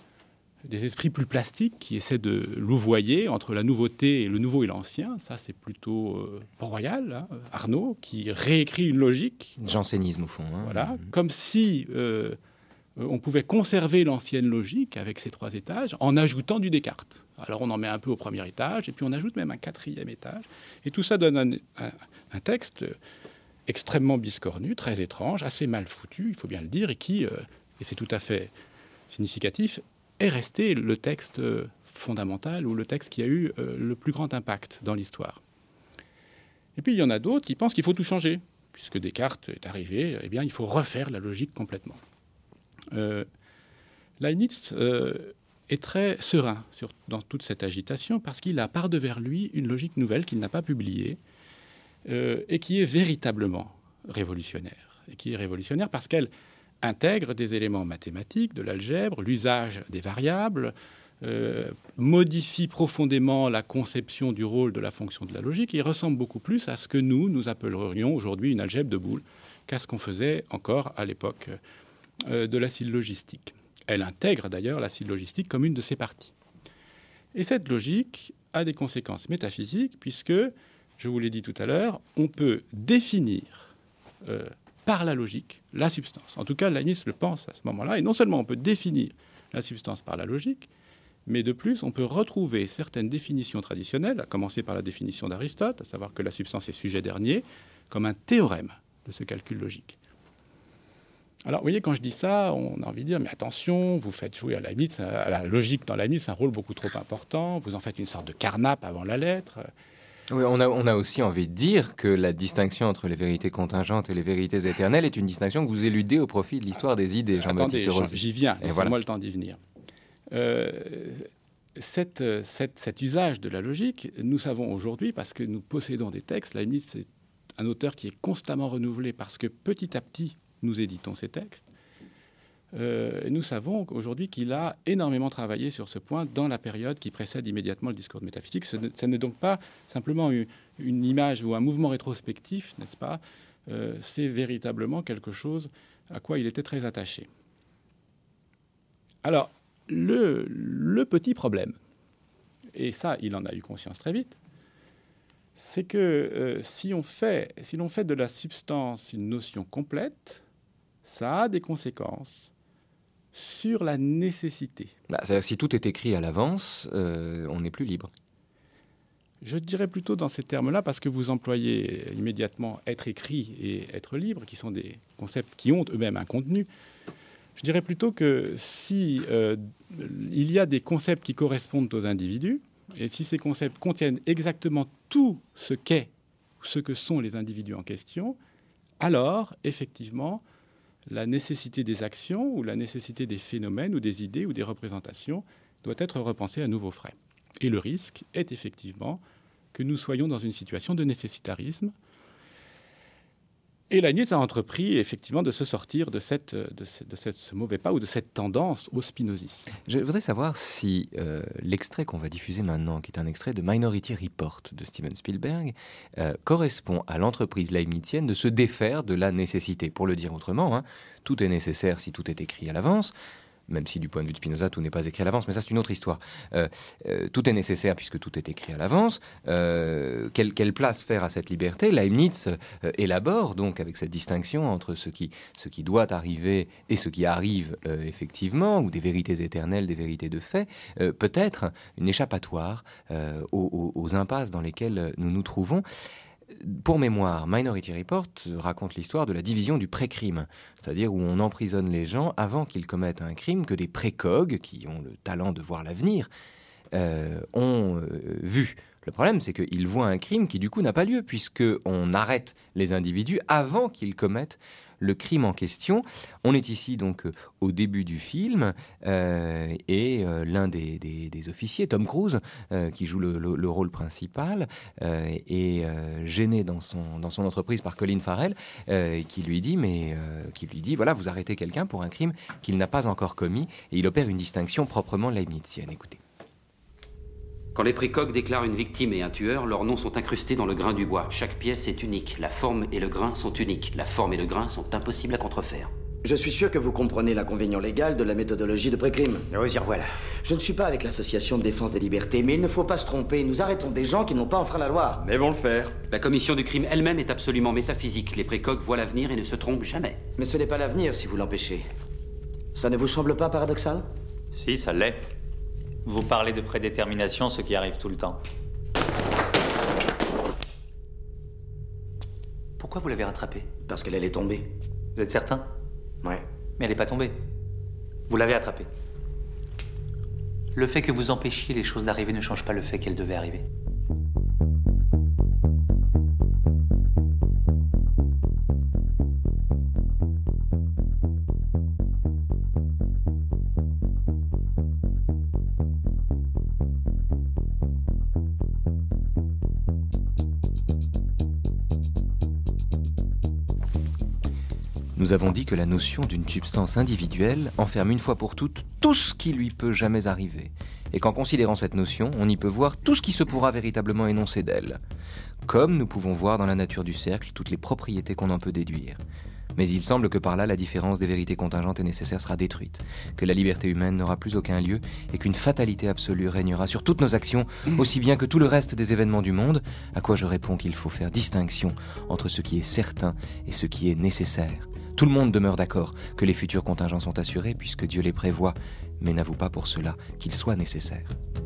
des esprits plus plastiques qui essaient de louvoyer entre la nouveauté et le nouveau et l'ancien. Ça, c'est plutôt euh, Port-Royal, hein, Arnaud, qui réécrit une logique. Jansénisme, au fond. Hein. Voilà, mmh. Comme si euh, on pouvait conserver l'ancienne logique avec ses trois étages en ajoutant du Descartes. Alors, on en met un peu au premier étage, et puis on ajoute même un quatrième étage. Et tout ça donne un, un, un texte extrêmement biscornu, très étrange, assez mal foutu, il faut bien le dire, et qui, euh, et c'est tout à fait significatif, est resté le texte fondamental ou le texte qui a eu euh, le plus grand impact dans l'histoire. Et puis il y en a d'autres qui pensent qu'il faut tout changer. Puisque Descartes est arrivé, eh bien, il faut refaire la logique complètement. Euh, Leibniz euh, est très serein sur, dans toute cette agitation parce qu'il a par devers lui une logique nouvelle qu'il n'a pas publiée euh, et qui est véritablement révolutionnaire. Et qui est révolutionnaire parce qu'elle intègre des éléments mathématiques, de l'algèbre, l'usage des variables, euh, modifie profondément la conception du rôle de la fonction de la logique et ressemble beaucoup plus à ce que nous, nous appellerions aujourd'hui une algèbre de boules qu'à ce qu'on faisait encore à l'époque euh, de la syllogistique. Elle intègre d'ailleurs la syllogistique comme une de ses parties. Et cette logique a des conséquences métaphysiques puisque, je vous l'ai dit tout à l'heure, on peut définir euh, par la logique, la substance. En tout cas, Leibniz le pense à ce moment-là. Et non seulement on peut définir la substance par la logique, mais de plus, on peut retrouver certaines définitions traditionnelles, à commencer par la définition d'Aristote, à savoir que la substance est sujet dernier, comme un théorème de ce calcul logique. Alors, vous voyez, quand je dis ça, on a envie de dire, mais attention, vous faites jouer à Leibniz, à la logique dans Leibniz, un rôle beaucoup trop important, vous en faites une sorte de carnap avant la lettre. Oui, on a, on a aussi envie de dire que la distinction entre les vérités contingentes et les vérités éternelles est une distinction que vous éludez au profit de l'histoire des idées, Jean-Baptiste Rosy. J'y viens, laissez-moi voilà. le temps d'y venir. Euh, cette, cette, cet usage de la logique, nous savons aujourd'hui, parce que nous possédons des textes, Leibniz, c'est un auteur qui est constamment renouvelé, parce que petit à petit, nous éditons ces textes. Euh, nous savons aujourd'hui qu'il a énormément travaillé sur ce point dans la période qui précède immédiatement le discours de métaphysique. Ce, ce n'est donc pas simplement une, une image ou un mouvement rétrospectif, n'est-ce pas ? euh, C'est véritablement quelque chose à quoi il était très attaché. Alors, le, le petit problème, et ça, il en a eu conscience très vite, c'est que euh, si, on fait, si l'on fait de la substance une notion complète, ça a des conséquences sur la nécessité. Bah, c'est-à-dire, si tout est écrit à l'avance, euh, on n'est plus libre. Je dirais plutôt dans ces termes-là, parce que vous employez immédiatement être écrit et être libre, qui sont des concepts qui ont eux-mêmes un contenu. Je dirais plutôt que si euh, il y a des concepts qui correspondent aux individus, et si ces concepts contiennent exactement tout ce qu'est ou ce que sont les individus en question, alors, effectivement, la nécessité des actions ou la nécessité des phénomènes ou des idées ou des représentations doit être repensée à nouveau frais. Et le risque est effectivement que nous soyons dans une situation de nécessitarisme. Et Leibniz a entrepris effectivement de se sortir de, cette, de, ce, de cette, ce mauvais pas ou de cette tendance au spinozisme. Je voudrais savoir si euh, l'extrait qu'on va diffuser maintenant, qui est un extrait de Minority Report de Steven Spielberg, euh, correspond à l'entreprise leibnizienne de se défaire de la nécessité. Pour le dire autrement, hein, tout est nécessaire si tout est écrit à l'avance, même si du point de vue de Spinoza, tout n'est pas écrit à l'avance, mais ça c'est une autre histoire. Euh, euh, tout est nécessaire puisque tout est écrit à l'avance. Euh, quelle, quelle place faire à cette liberté ? Leibniz euh, élabore donc avec cette distinction entre ce qui, ce qui doit arriver et ce qui arrive euh, effectivement, ou des vérités éternelles, des vérités de fait, euh, peut-être une échappatoire euh, aux, aux, aux impasses dans lesquelles nous nous trouvons. Pour mémoire, Minority Report raconte l'histoire de la division du pré-crime, c'est-à-dire où on emprisonne les gens avant qu'ils commettent un crime que des précogs, qui ont le talent de voir l'avenir, euh, ont euh, vu. Le problème, c'est qu'ils voient un crime qui, du coup, n'a pas lieu, puisqu'on arrête les individus avant qu'ils commettent le crime en question. On est ici donc euh, au début du film euh, et euh, l'un des, des, des officiers, Tom Cruise, euh, qui joue le, le, le rôle principal, euh, est euh, gêné dans son, dans son entreprise par Colin Farrell, euh, qui lui dit, mais euh, qui lui dit, voilà, vous arrêtez quelqu'un pour un crime qu'il n'a pas encore commis, et il opère une distinction proprement leibnizienne. Écoutez. Quand les précogs déclarent une victime et un tueur, leurs noms sont incrustés dans le grain du bois. Chaque pièce est unique. La forme et le grain sont uniques. La forme et le grain sont impossibles à contrefaire. Je suis sûr que vous comprenez l'inconvénient légal de la méthodologie de pré-crime. Vous y revoilà. Je ne suis pas avec l'association de défense des libertés, mais il ne faut pas se tromper. Nous arrêtons des gens qui n'ont pas enfreint la loi. Mais vont le faire. La commission du crime elle-même est absolument métaphysique. Les précogs voient l'avenir et ne se trompent jamais. Mais ce n'est pas l'avenir si vous l'empêchez. Ça ne vous semble pas paradoxal ? Si, ça l'est. Vous parlez de prédétermination, ce qui arrive tout le temps. Pourquoi vous l'avez rattrapée ? Parce qu'elle allait tomber. Vous êtes certain ? Ouais. Mais elle n'est pas tombée. Vous l'avez attrapée. Le fait que vous empêchiez les choses d'arriver ne change pas le fait qu'elles devaient arriver. Nous avons dit que la notion d'une substance individuelle enferme une fois pour toutes tout ce qui lui peut jamais arriver, et qu'en considérant cette notion, on y peut voir tout ce qui se pourra véritablement énoncer d'elle, comme nous pouvons voir dans la nature du cercle toutes les propriétés qu'on en peut déduire. Mais il semble que par là, la différence des vérités contingentes et nécessaires sera détruite, que la liberté humaine n'aura plus aucun lieu et qu'une fatalité absolue régnera sur toutes nos actions, aussi bien que tout le reste des événements du monde, à quoi je réponds qu'il faut faire distinction entre ce qui est certain et ce qui est nécessaire. Tout le monde demeure d'accord que les futurs contingents sont assurés puisque Dieu les prévoit, mais n'avoue pas pour cela qu'ils soient nécessaires.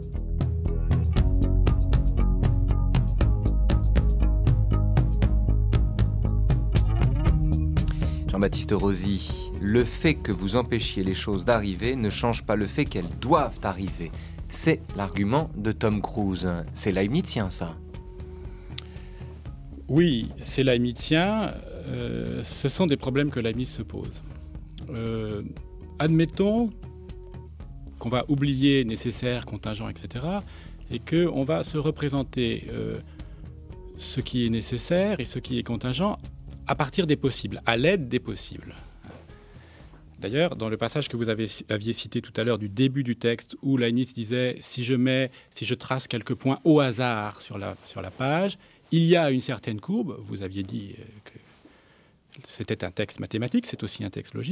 Jean-Baptiste Rosy, le fait que vous empêchiez les choses d'arriver ne change pas le fait qu'elles doivent arriver. C'est l'argument de Tom Cruise. C'est leibnizien, ça ? Oui, c'est leibnizien. Euh, ce sont des problèmes que Leibniz se pose. Euh, admettons qu'on va oublier nécessaire, contingent, et cetera, et qu'on va se représenter euh, ce qui est nécessaire et ce qui est contingent à partir des possibles, à l'aide des possibles. D'ailleurs, dans le passage que vous avez, aviez cité tout à l'heure du début du texte, où Leibniz disait « si je mets, si je trace quelques points au hasard sur la, sur la page, il y a une certaine courbe », vous aviez dit que c'était un texte mathématique, c'est aussi un texte logique.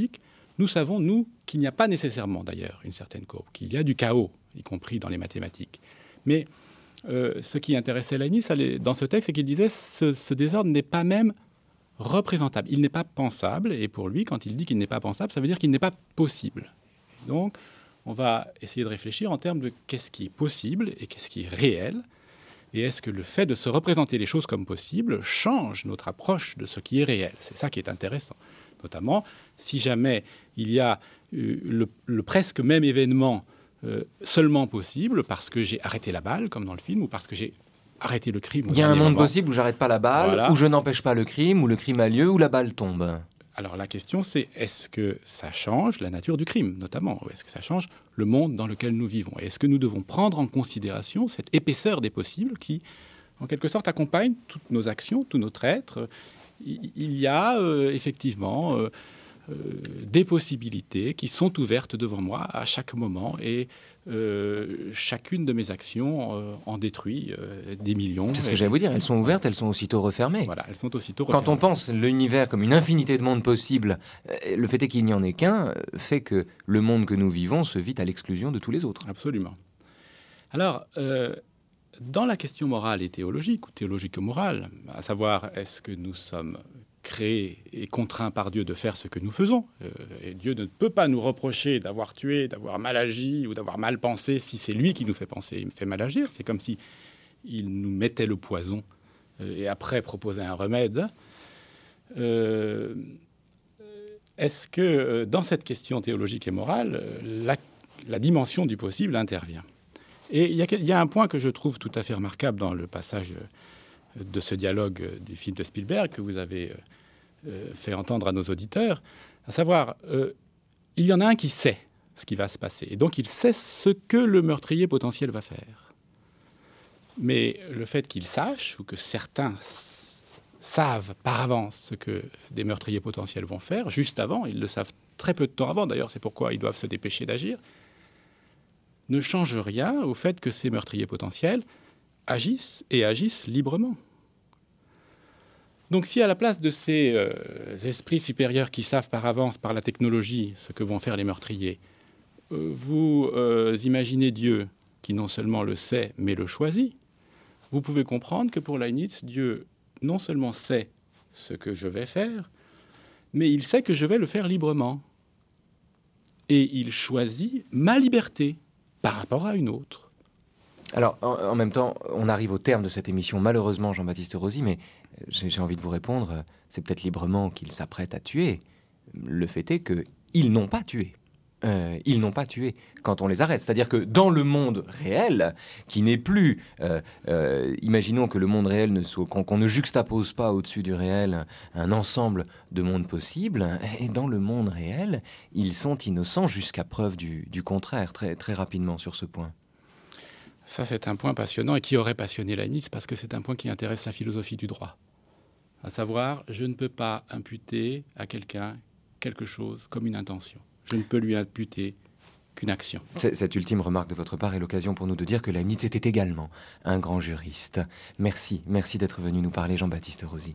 Nous savons, nous, qu'il n'y a pas nécessairement, d'ailleurs, une certaine courbe, qu'il y a du chaos, y compris dans les mathématiques. Mais euh, ce qui intéressait Leibniz dans ce texte, c'est qu'il disait ce, ce désordre n'est pas même représentable. Il n'est pas pensable, et pour lui, quand il dit qu'il n'est pas pensable, ça veut dire qu'il n'est pas possible. Donc, on va essayer de réfléchir en termes de qu'est-ce qui est possible et qu'est-ce qui est réel. Et est-ce que le fait de se représenter les choses comme possibles change notre approche de ce qui est réel ? C'est ça qui est intéressant. Notamment, si jamais il y a euh, le, le presque même événement euh, seulement possible parce que j'ai arrêté la balle, comme dans le film, ou parce que j'ai arrêté le crime. Il y a un monde moment. possible où j'arrête pas la balle, Voilà. où je n'empêche pas le crime, où le crime a lieu, où la balle tombe. Alors la question c'est, est-ce que ça change la nature du crime, notamment ? Ou est-ce que ça change le monde dans lequel nous vivons ? Et est-ce que nous devons prendre en considération cette épaisseur des possibles qui, en quelque sorte, accompagne toutes nos actions, tout notre être ? Il y a euh, effectivement euh, euh, des possibilités qui sont ouvertes devant moi à chaque moment et euh, chacune de mes actions euh, en détruit euh, des millions. C'est ce que j'allais vous dire, elles sont ouvertes, elles sont aussitôt refermées. Voilà, elles sont aussitôt refermées. Quand on pense l'univers comme une infinité de mondes possibles, euh, le fait est qu'il n'y en ait qu'un, euh, fait que le monde que nous vivons se vit à l'exclusion de tous les autres. Absolument. Alors, euh, dans la question morale et théologique, ou théologique-morale, à savoir est-ce que nous sommes créés et contraints par Dieu de faire ce que nous faisons, euh, et Dieu ne peut pas nous reprocher d'avoir tué, d'avoir mal agi ou d'avoir mal pensé si c'est lui qui nous fait penser, il me fait mal agir. C'est comme si il nous mettait le poison euh, et après proposait un remède. Euh, est-ce que euh, dans cette question théologique et morale, euh, la, la dimension du possible intervient ? Et il y, y a un point que je trouve tout à fait remarquable dans le passage de ce dialogue du film de Spielberg que vous avez euh, fait entendre à nos auditeurs, à savoir, euh, il y en a un qui sait ce qui va se passer, et donc il sait ce que le meurtrier potentiel va faire. Mais le fait qu'il sache, ou que certains s- savent par avance ce que des meurtriers potentiels vont faire, juste avant, ils le savent très peu de temps avant, d'ailleurs c'est pourquoi ils doivent se dépêcher d'agir, ne change rien au fait que ces meurtriers potentiels agissent et agissent librement. Donc si à la place de ces euh, esprits supérieurs qui savent par avance, par la technologie, ce que vont faire les meurtriers, euh, vous euh, imaginez Dieu qui non seulement le sait, mais le choisit, vous pouvez comprendre que pour Leibniz, Dieu non seulement sait ce que je vais faire, mais il sait que je vais le faire librement. Et il choisit ma liberté par rapport à une autre. Alors, en, en même temps, on arrive au terme de cette émission, malheureusement, Jean-Baptiste Rosy, mais j'ai, j'ai envie de vous répondre, c'est peut-être librement qu'il s'apprête à tuer. Le fait est qu'ils n'ont pas tué. Euh, ils n'ont pas tué quand on les arrête. C'est-à-dire que dans le monde réel, qui n'est plus... Euh, euh, imaginons que le monde réel ne soit... Qu'on, qu'on ne juxtapose pas au-dessus du réel un ensemble de mondes possibles, et dans le monde réel, ils sont innocents jusqu'à preuve du, du contraire, très, très rapidement sur ce point. Ça, c'est un point passionnant et qui aurait passionné Leibniz parce que c'est un point qui intéresse la philosophie du droit. À savoir, je ne peux pas imputer à quelqu'un quelque chose comme une intention. Je ne peux lui imputer qu'une action. C'est, cette ultime remarque de votre part est l'occasion pour nous de dire que Leibniz était également un grand juriste. Merci, merci d'être venu nous parler, Jean-Baptiste Rosy.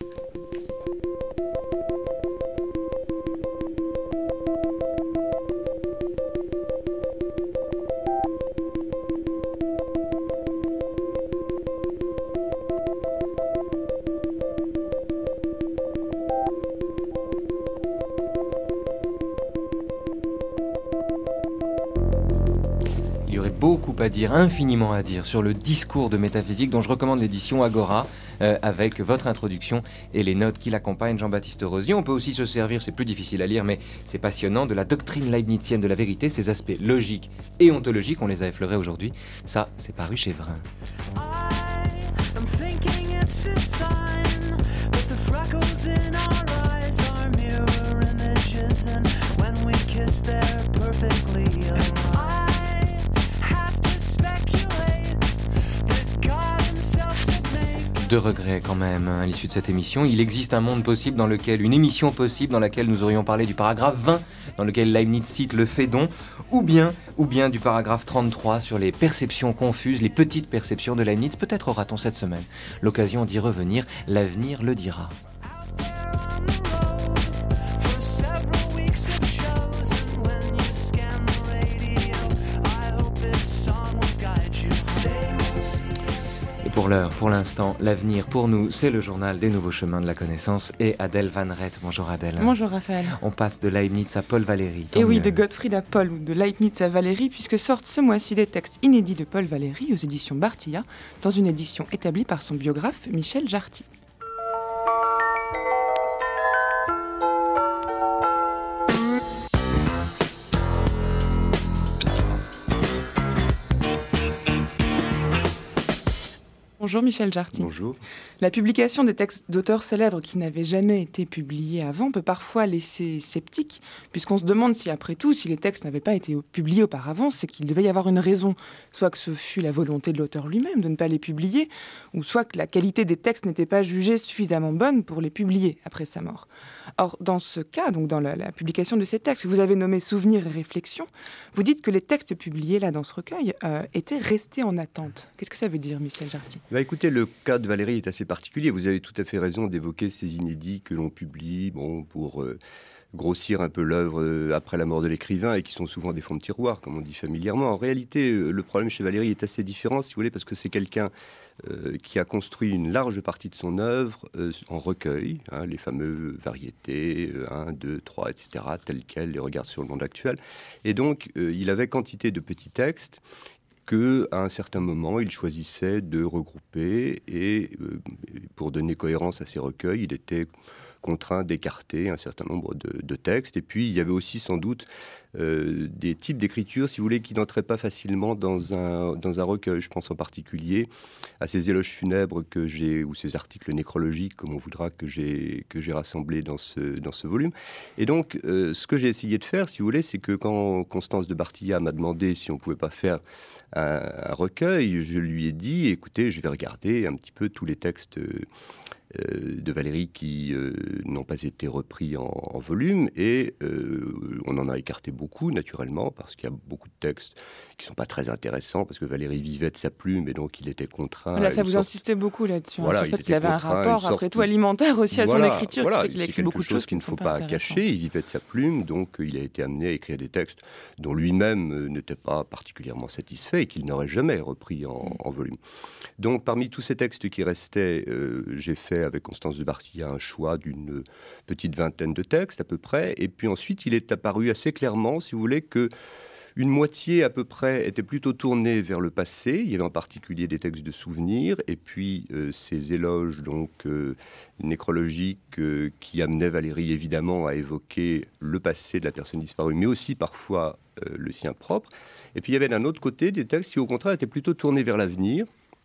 Beaucoup à dire, infiniment à dire sur le discours de métaphysique dont je recommande l'édition Agora euh, avec votre introduction et les notes qui l'accompagnent, Jean-Baptiste Rosy. On peut aussi se servir, c'est plus difficile à lire mais c'est passionnant, de la doctrine leibnizienne de la vérité, ses aspects logiques et ontologiques, on les a effleurés aujourd'hui. Ça, c'est paru chez Vrin. Deux regrets quand même à l'issue de cette émission. Il existe un monde possible dans lequel, une émission possible dans laquelle nous aurions parlé du paragraphe vingt, dans lequel Leibniz cite le Phédon, ou bien, ou bien du paragraphe trente-trois sur les perceptions confuses, les petites perceptions de Leibniz. Peut-être aura-t-on cette semaine l'occasion d'y revenir. L'avenir le dira. Pour l'heure, pour l'instant, l'avenir, pour nous, c'est le journal des nouveaux chemins de la connaissance et Adèle Van Rett. Bonjour Adèle. Bonjour Raphaël. On passe de Leibniz à Paul Valéry. Et oui, de Gottfried à Paul ou de Leibniz à Valéry, puisque sortent ce mois-ci des textes inédits de Paul Valéry aux éditions Bartilla, dans une édition établie par son biographe Michel Jarty. Bonjour Michel Jarty. Bonjour. La publication des textes d'auteurs célèbres qui n'avaient jamais été publiés avant peut parfois laisser sceptique, puisqu'on se demande si après tout, si les textes n'avaient pas été publiés auparavant, c'est qu'il devait y avoir une raison. Soit que ce fut la volonté de l'auteur lui-même de ne pas les publier, ou soit que la qualité des textes n'était pas jugée suffisamment bonne pour les publier après sa mort. Or, dans ce cas, donc dans la, la publication de ces textes, que vous avez nommés Souvenirs et Réflexions, vous dites que les textes publiés là dans ce recueil euh, étaient restés en attente. Qu'est-ce que ça veut dire, Michel Jarty ? Bah écoutez, le cas de Valéry est assez particulier. Vous avez tout à fait raison d'évoquer ces inédits que l'on publie bon, pour euh, grossir un peu l'œuvre euh, après la mort de l'écrivain et qui sont souvent des fonds de tiroir, comme on dit familièrement. En réalité, euh, le problème chez Valéry est assez différent, si vous voulez, parce que c'est quelqu'un euh, qui a construit une large partie de son œuvre euh, en recueil, hein, les fameux variétés, euh, un, deux, trois, et cetera, tels quels, les regards sur le monde actuel. Et donc, euh, il avait quantité de petits textes qu'à un certain moment, il choisissait de regrouper et euh, pour donner cohérence à ces recueils, il était contraint d'écarter un certain nombre de, de textes. Et puis, il y avait aussi sans doute euh, des types d'écriture, si vous voulez, qui n'entraient pas facilement dans un, dans un recueil. Je pense en particulier à ces éloges funèbres que j'ai, ou ces articles nécrologiques, comme on voudra, que j'ai, que j'ai rassemblés dans ce, dans ce volume. Et donc, euh, ce que j'ai essayé de faire, si vous voulez, c'est que quand Constance de Bartilla m'a demandé si on ne pouvait pas faire un, un recueil, je lui ai dit, écoutez, je vais regarder un petit peu tous les textes euh, de Valéry qui euh, n'ont pas été repris en, en volume, et euh, on en a écarté beaucoup, naturellement, parce qu'il y a beaucoup de textes qui ne sont pas très intéressants, parce que Valéry vivait de sa plume, et donc il était contraint... Là, ça vous sorte... insistez beaucoup là-dessus, voilà, hein, sur le fait qu'il était avait un rapport, sorte... après tout, alimentaire aussi à voilà, son écriture, voilà, qui fait qu'il a écrit beaucoup de choses qui ne sont pas qu'il ne faut pas cacher. Il vivait de sa plume, donc il a été amené à écrire des textes dont lui-même euh, n'était pas particulièrement satisfait, et qu'il n'aurait jamais repris en, en volume. Donc, parmi tous ces textes qui restaient, euh, j'ai fait avec Constance de Bartilla un choix d'une petite vingtaine de textes à peu près, et puis ensuite il est apparu assez clairement, si vous voulez, que une moitié à peu près était plutôt tournée vers le passé. Il y avait en particulier des textes de souvenirs, et puis euh, ces éloges donc euh, nécrologiques euh, qui amenaient Valéry évidemment à évoquer le passé de la personne disparue, mais aussi parfois euh, le sien propre. Et puis il y avait d'un autre côté des textes qui au contraire étaient plutôt tournés vers l'avenir.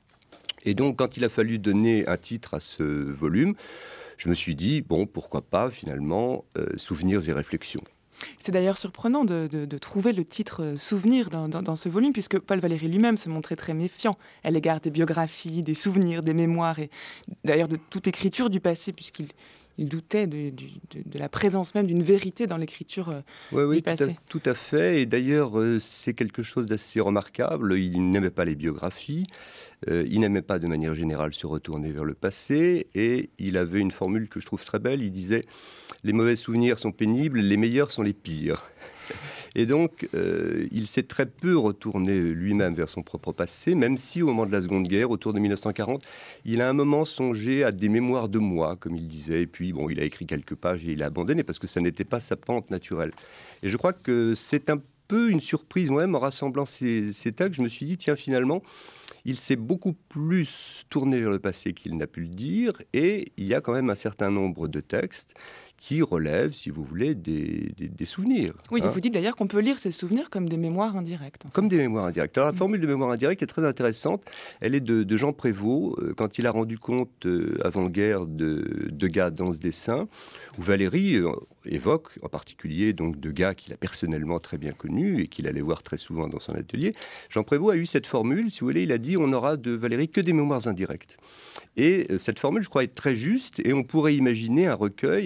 Et donc quand il a fallu donner un titre à ce volume, je me suis dit, bon, pourquoi pas finalement euh, Souvenirs et Réflexions. C'est d'ailleurs surprenant de, de, de trouver le titre euh, Souvenir dans, dans, dans ce volume, puisque Paul Valéry lui-même se montrait très méfiant à l'égard des biographies, des souvenirs, des mémoires, et d'ailleurs de toute écriture du passé, puisqu'il il doutait de, de, de, de la présence même d'une vérité dans l'écriture euh, oui, oui, du passé. Oui, tout, tout à fait. Et d'ailleurs, euh, c'est quelque chose d'assez remarquable. Il n'aimait pas les biographies. Euh, il n'aimait pas de manière générale se retourner vers le passé. Et il avait une formule que je trouve très belle. Il disait « Les mauvais souvenirs sont pénibles, les meilleurs sont les pires ». Et donc, euh, il s'est très peu retourné lui-même vers son propre passé, même si au moment de la Seconde Guerre, autour de mille neuf cent quarante, il a un moment songé à des mémoires de moi, comme il disait. Et puis, bon, il a écrit quelques pages et il a abandonné parce que ça n'était pas sa pente naturelle. Et je crois que c'est un peu une surprise, moi-même, en rassemblant ces, ces textes. Je me suis dit, tiens, finalement, il s'est beaucoup plus tourné vers le passé qu'il n'a pu le dire. Et il y a quand même un certain nombre de textes qui relèvent, si vous voulez, des, des, des souvenirs. Oui, hein. Vous dites d'ailleurs qu'on peut lire ces souvenirs comme des mémoires indirectes. Comme des mémoires indirectes. Alors la formule de mémoire indirecte est très intéressante. Elle est de, de Jean Prévost, euh, quand il a rendu compte, euh, avant-guerre, de Degas dans ce dessin, où Valéry euh, évoque en particulier donc Degas, qu'il a personnellement très bien connu et qu'il allait voir très souvent dans son atelier. Jean Prévost a eu cette formule, si vous voulez, il a dit on n'aura de Valéry que des mémoires indirectes. Et euh, cette formule, je crois, est très juste, et on pourrait imaginer un recueil un jour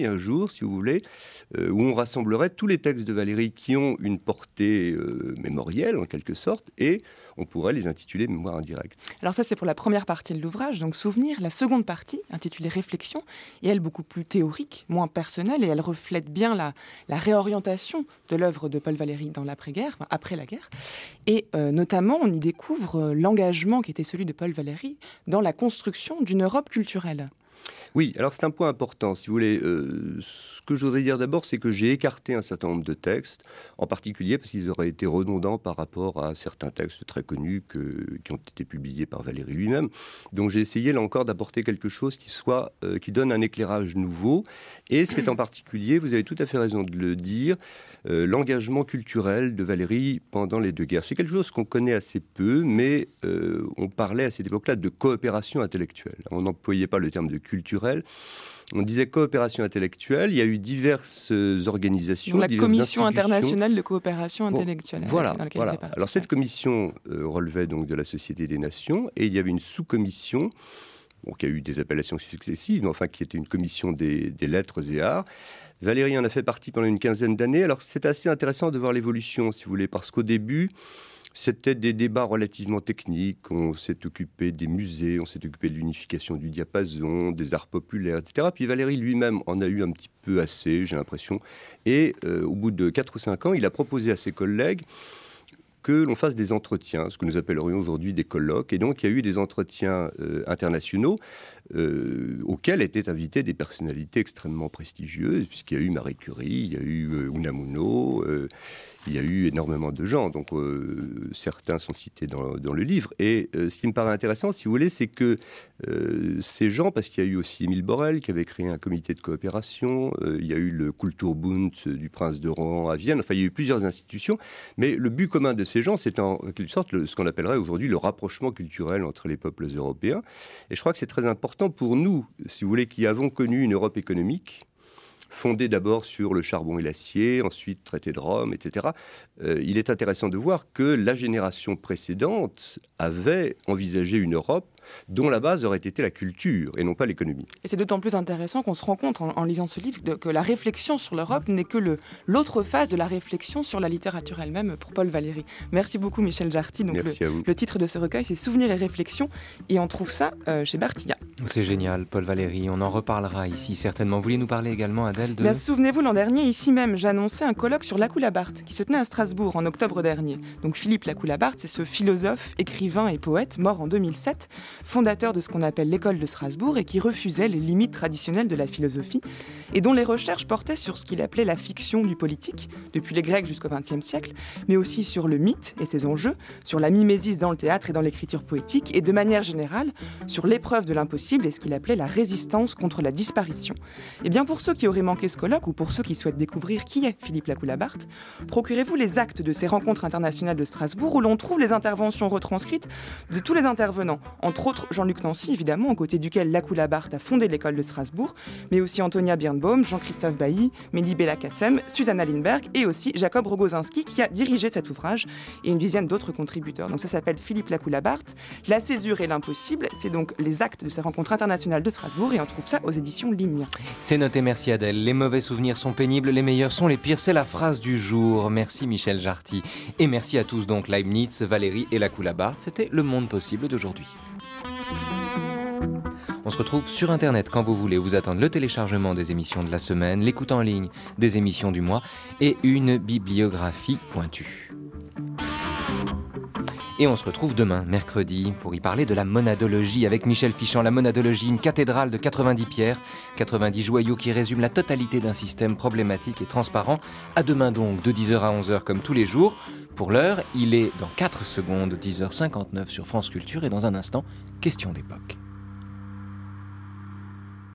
jour, si vous voulez, euh, où on rassemblerait tous les textes de Valéry qui ont une portée euh, mémorielle, en quelque sorte, et on pourrait les intituler Mémoire indirecte. Alors ça, c'est pour la première partie de l'ouvrage, donc Souvenir. La seconde partie, intitulée Réflexion, est elle beaucoup plus théorique, moins personnelle, et elle reflète bien la, la réorientation de l'œuvre de Paul Valéry dans l'après-guerre, enfin, après la guerre. Et euh, notamment, on y découvre euh, l'engagement qui était celui de Paul Valéry dans la construction d'une Europe culturelle. Oui, alors c'est un point important, si vous voulez. Euh, ce que je voudrais dire d'abord, c'est que j'ai écarté un certain nombre de textes, en particulier parce qu'ils auraient été redondants par rapport à certains textes très connus que, qui ont été publiés par Valéry lui-même. Donc j'ai essayé, là encore, d'apporter quelque chose qui, soit, euh, qui donne un éclairage nouveau. Et c'est en particulier, vous avez tout à fait raison de le dire, Euh, l'engagement culturel de Valéry pendant les deux guerres. C'est quelque chose qu'on connaît assez peu, mais euh, on parlait à cette époque-là de coopération intellectuelle. On n'employait pas le terme de culturel. On disait coopération intellectuelle. Il y a eu diverses organisations, la diverses Commission institutions. internationale de coopération intellectuelle. Bon, voilà. Dans laquelle voilà. j'étais Alors cette commission euh, relevait donc de la Société des Nations, et il y avait une sous-commission. Bon, qui a eu des appellations successives, mais enfin qui était une commission des, des lettres et arts. Valéry en a fait partie pendant une quinzaine d'années. Alors c'est assez intéressant de voir l'évolution, si vous voulez, parce qu'au début, c'était des débats relativement techniques. On s'est occupé des musées, on s'est occupé de l'unification du diapason, des arts populaires, et cetera. Puis Valéry lui-même en a eu un petit peu assez, j'ai l'impression. Et euh, au bout de quatre ou cinq ans, il a proposé à ses collègues que l'on fasse des entretiens, ce que nous appellerions aujourd'hui des colloques. Et donc, il y a eu des entretiens euh, internationaux euh, auxquels étaient invitées des personnalités extrêmement prestigieuses, puisqu'il y a eu Marie Curie, il y a eu euh, Unamuno, euh, il y a eu énormément de gens. Donc, euh, certains sont cités dans, dans le livre. Et euh, ce qui me paraît intéressant, si vous voulez, c'est que euh, ces gens, parce qu'il y a eu aussi Émile Borel, qui avait créé un comité de coopération, euh, il y a eu le Kulturbund du prince de Rohan à Vienne, enfin, il y a eu plusieurs institutions, mais le but commun de ces gens, c'est en quelque sorte le, ce qu'on appellerait aujourd'hui le rapprochement culturel entre les peuples européens. Et je crois que c'est très important pour nous, si vous voulez, qui avons connu une Europe économique, fondée d'abord sur le charbon et l'acier, ensuite traité de Rome, et cetera. Euh, il est intéressant de voir que la génération précédente avait envisagé une Europe dont la base aurait été la culture et non pas l'économie. Et c'est d'autant plus intéressant qu'on se rend compte en, en lisant ce livre de, que la réflexion sur l'Europe n'est que le, l'autre phase de la réflexion sur la littérature elle-même pour Paul Valéry. Merci beaucoup Michel Jarty. Donc Merci le, à vous. Le titre de ce recueil, c'est Souvenirs et réflexions, et on trouve ça euh, chez Bartilla. C'est génial, Paul Valéry. On en reparlera ici certainement. Vous vouliez nous parler également, Adèle, de... Bien, souvenez-vous, l'an dernier, ici même, j'annonçais un colloque sur Lacoue-Labarthe qui se tenait à Strasbourg en octobre dernier. Donc Philippe Lacoue-Labarthe, c'est ce philosophe, écrivain et poète mort en deux mille sept, fondateur de ce qu'on appelle l'école de Strasbourg et qui refusait les limites traditionnelles de la philosophie et dont les recherches portaient sur ce qu'il appelait la fiction du politique, depuis les Grecs jusqu'au vingtième siècle, mais aussi sur le mythe et ses enjeux, sur la mimésis dans le théâtre et dans l'écriture poétique et de manière générale sur l'épreuve de l'impossible et ce qu'il appelait la résistance contre la disparition. Et bien pour ceux qui auraient manqué ce colloque ou pour ceux qui souhaitent découvrir qui est Philippe Lacoue-Labarthe, procurez-vous les actes de ces rencontres internationales de Strasbourg où l'on trouve les interventions retranscrites de tous les intervenants, entre autres Jean-Luc Nancy, évidemment, aux côtés duquel Lacoue-Labarthe a fondé l'école de Strasbourg, mais aussi Antonia Birnbaum, Jean-Christophe Bailly, Mehdi Belkacem, Susanna Lindberg et aussi Jacob Rogozinski qui a dirigé cet ouvrage et une dizaine d'autres contributeurs. Donc ça s'appelle Philippe Lacoue-Labarthe, La césure et l'impossible, c'est donc les actes de ces rencontres internationales de Strasbourg et on trouve ça aux éditions Ligne. C'est noté, merci Adèle. Les mauvais souvenirs sont pénibles, les meilleurs sont les pires, c'est la phrase du jour. Merci Michel Jarty. Et merci à tous donc Leibniz, Valéry et Lacoue-Labarthe. C'était le monde possible d'aujourd'hui. On se retrouve sur Internet quand vous voulez. Vous attendre le téléchargement des émissions de la semaine, l'écoute en ligne des émissions du mois et une bibliographie pointue. Et on se retrouve demain, mercredi, pour y parler de la monadologie avec Michel Fichant. La monadologie, une cathédrale de quatre-vingt-dix pierres, quatre-vingt-dix joyaux qui résument la totalité d'un système problématique et transparent. À demain donc, de dix heures à onze heures comme tous les jours. Pour l'heure, il est dans quatre secondes, dix heures cinquante-neuf sur France Culture et dans un instant, question d'époque.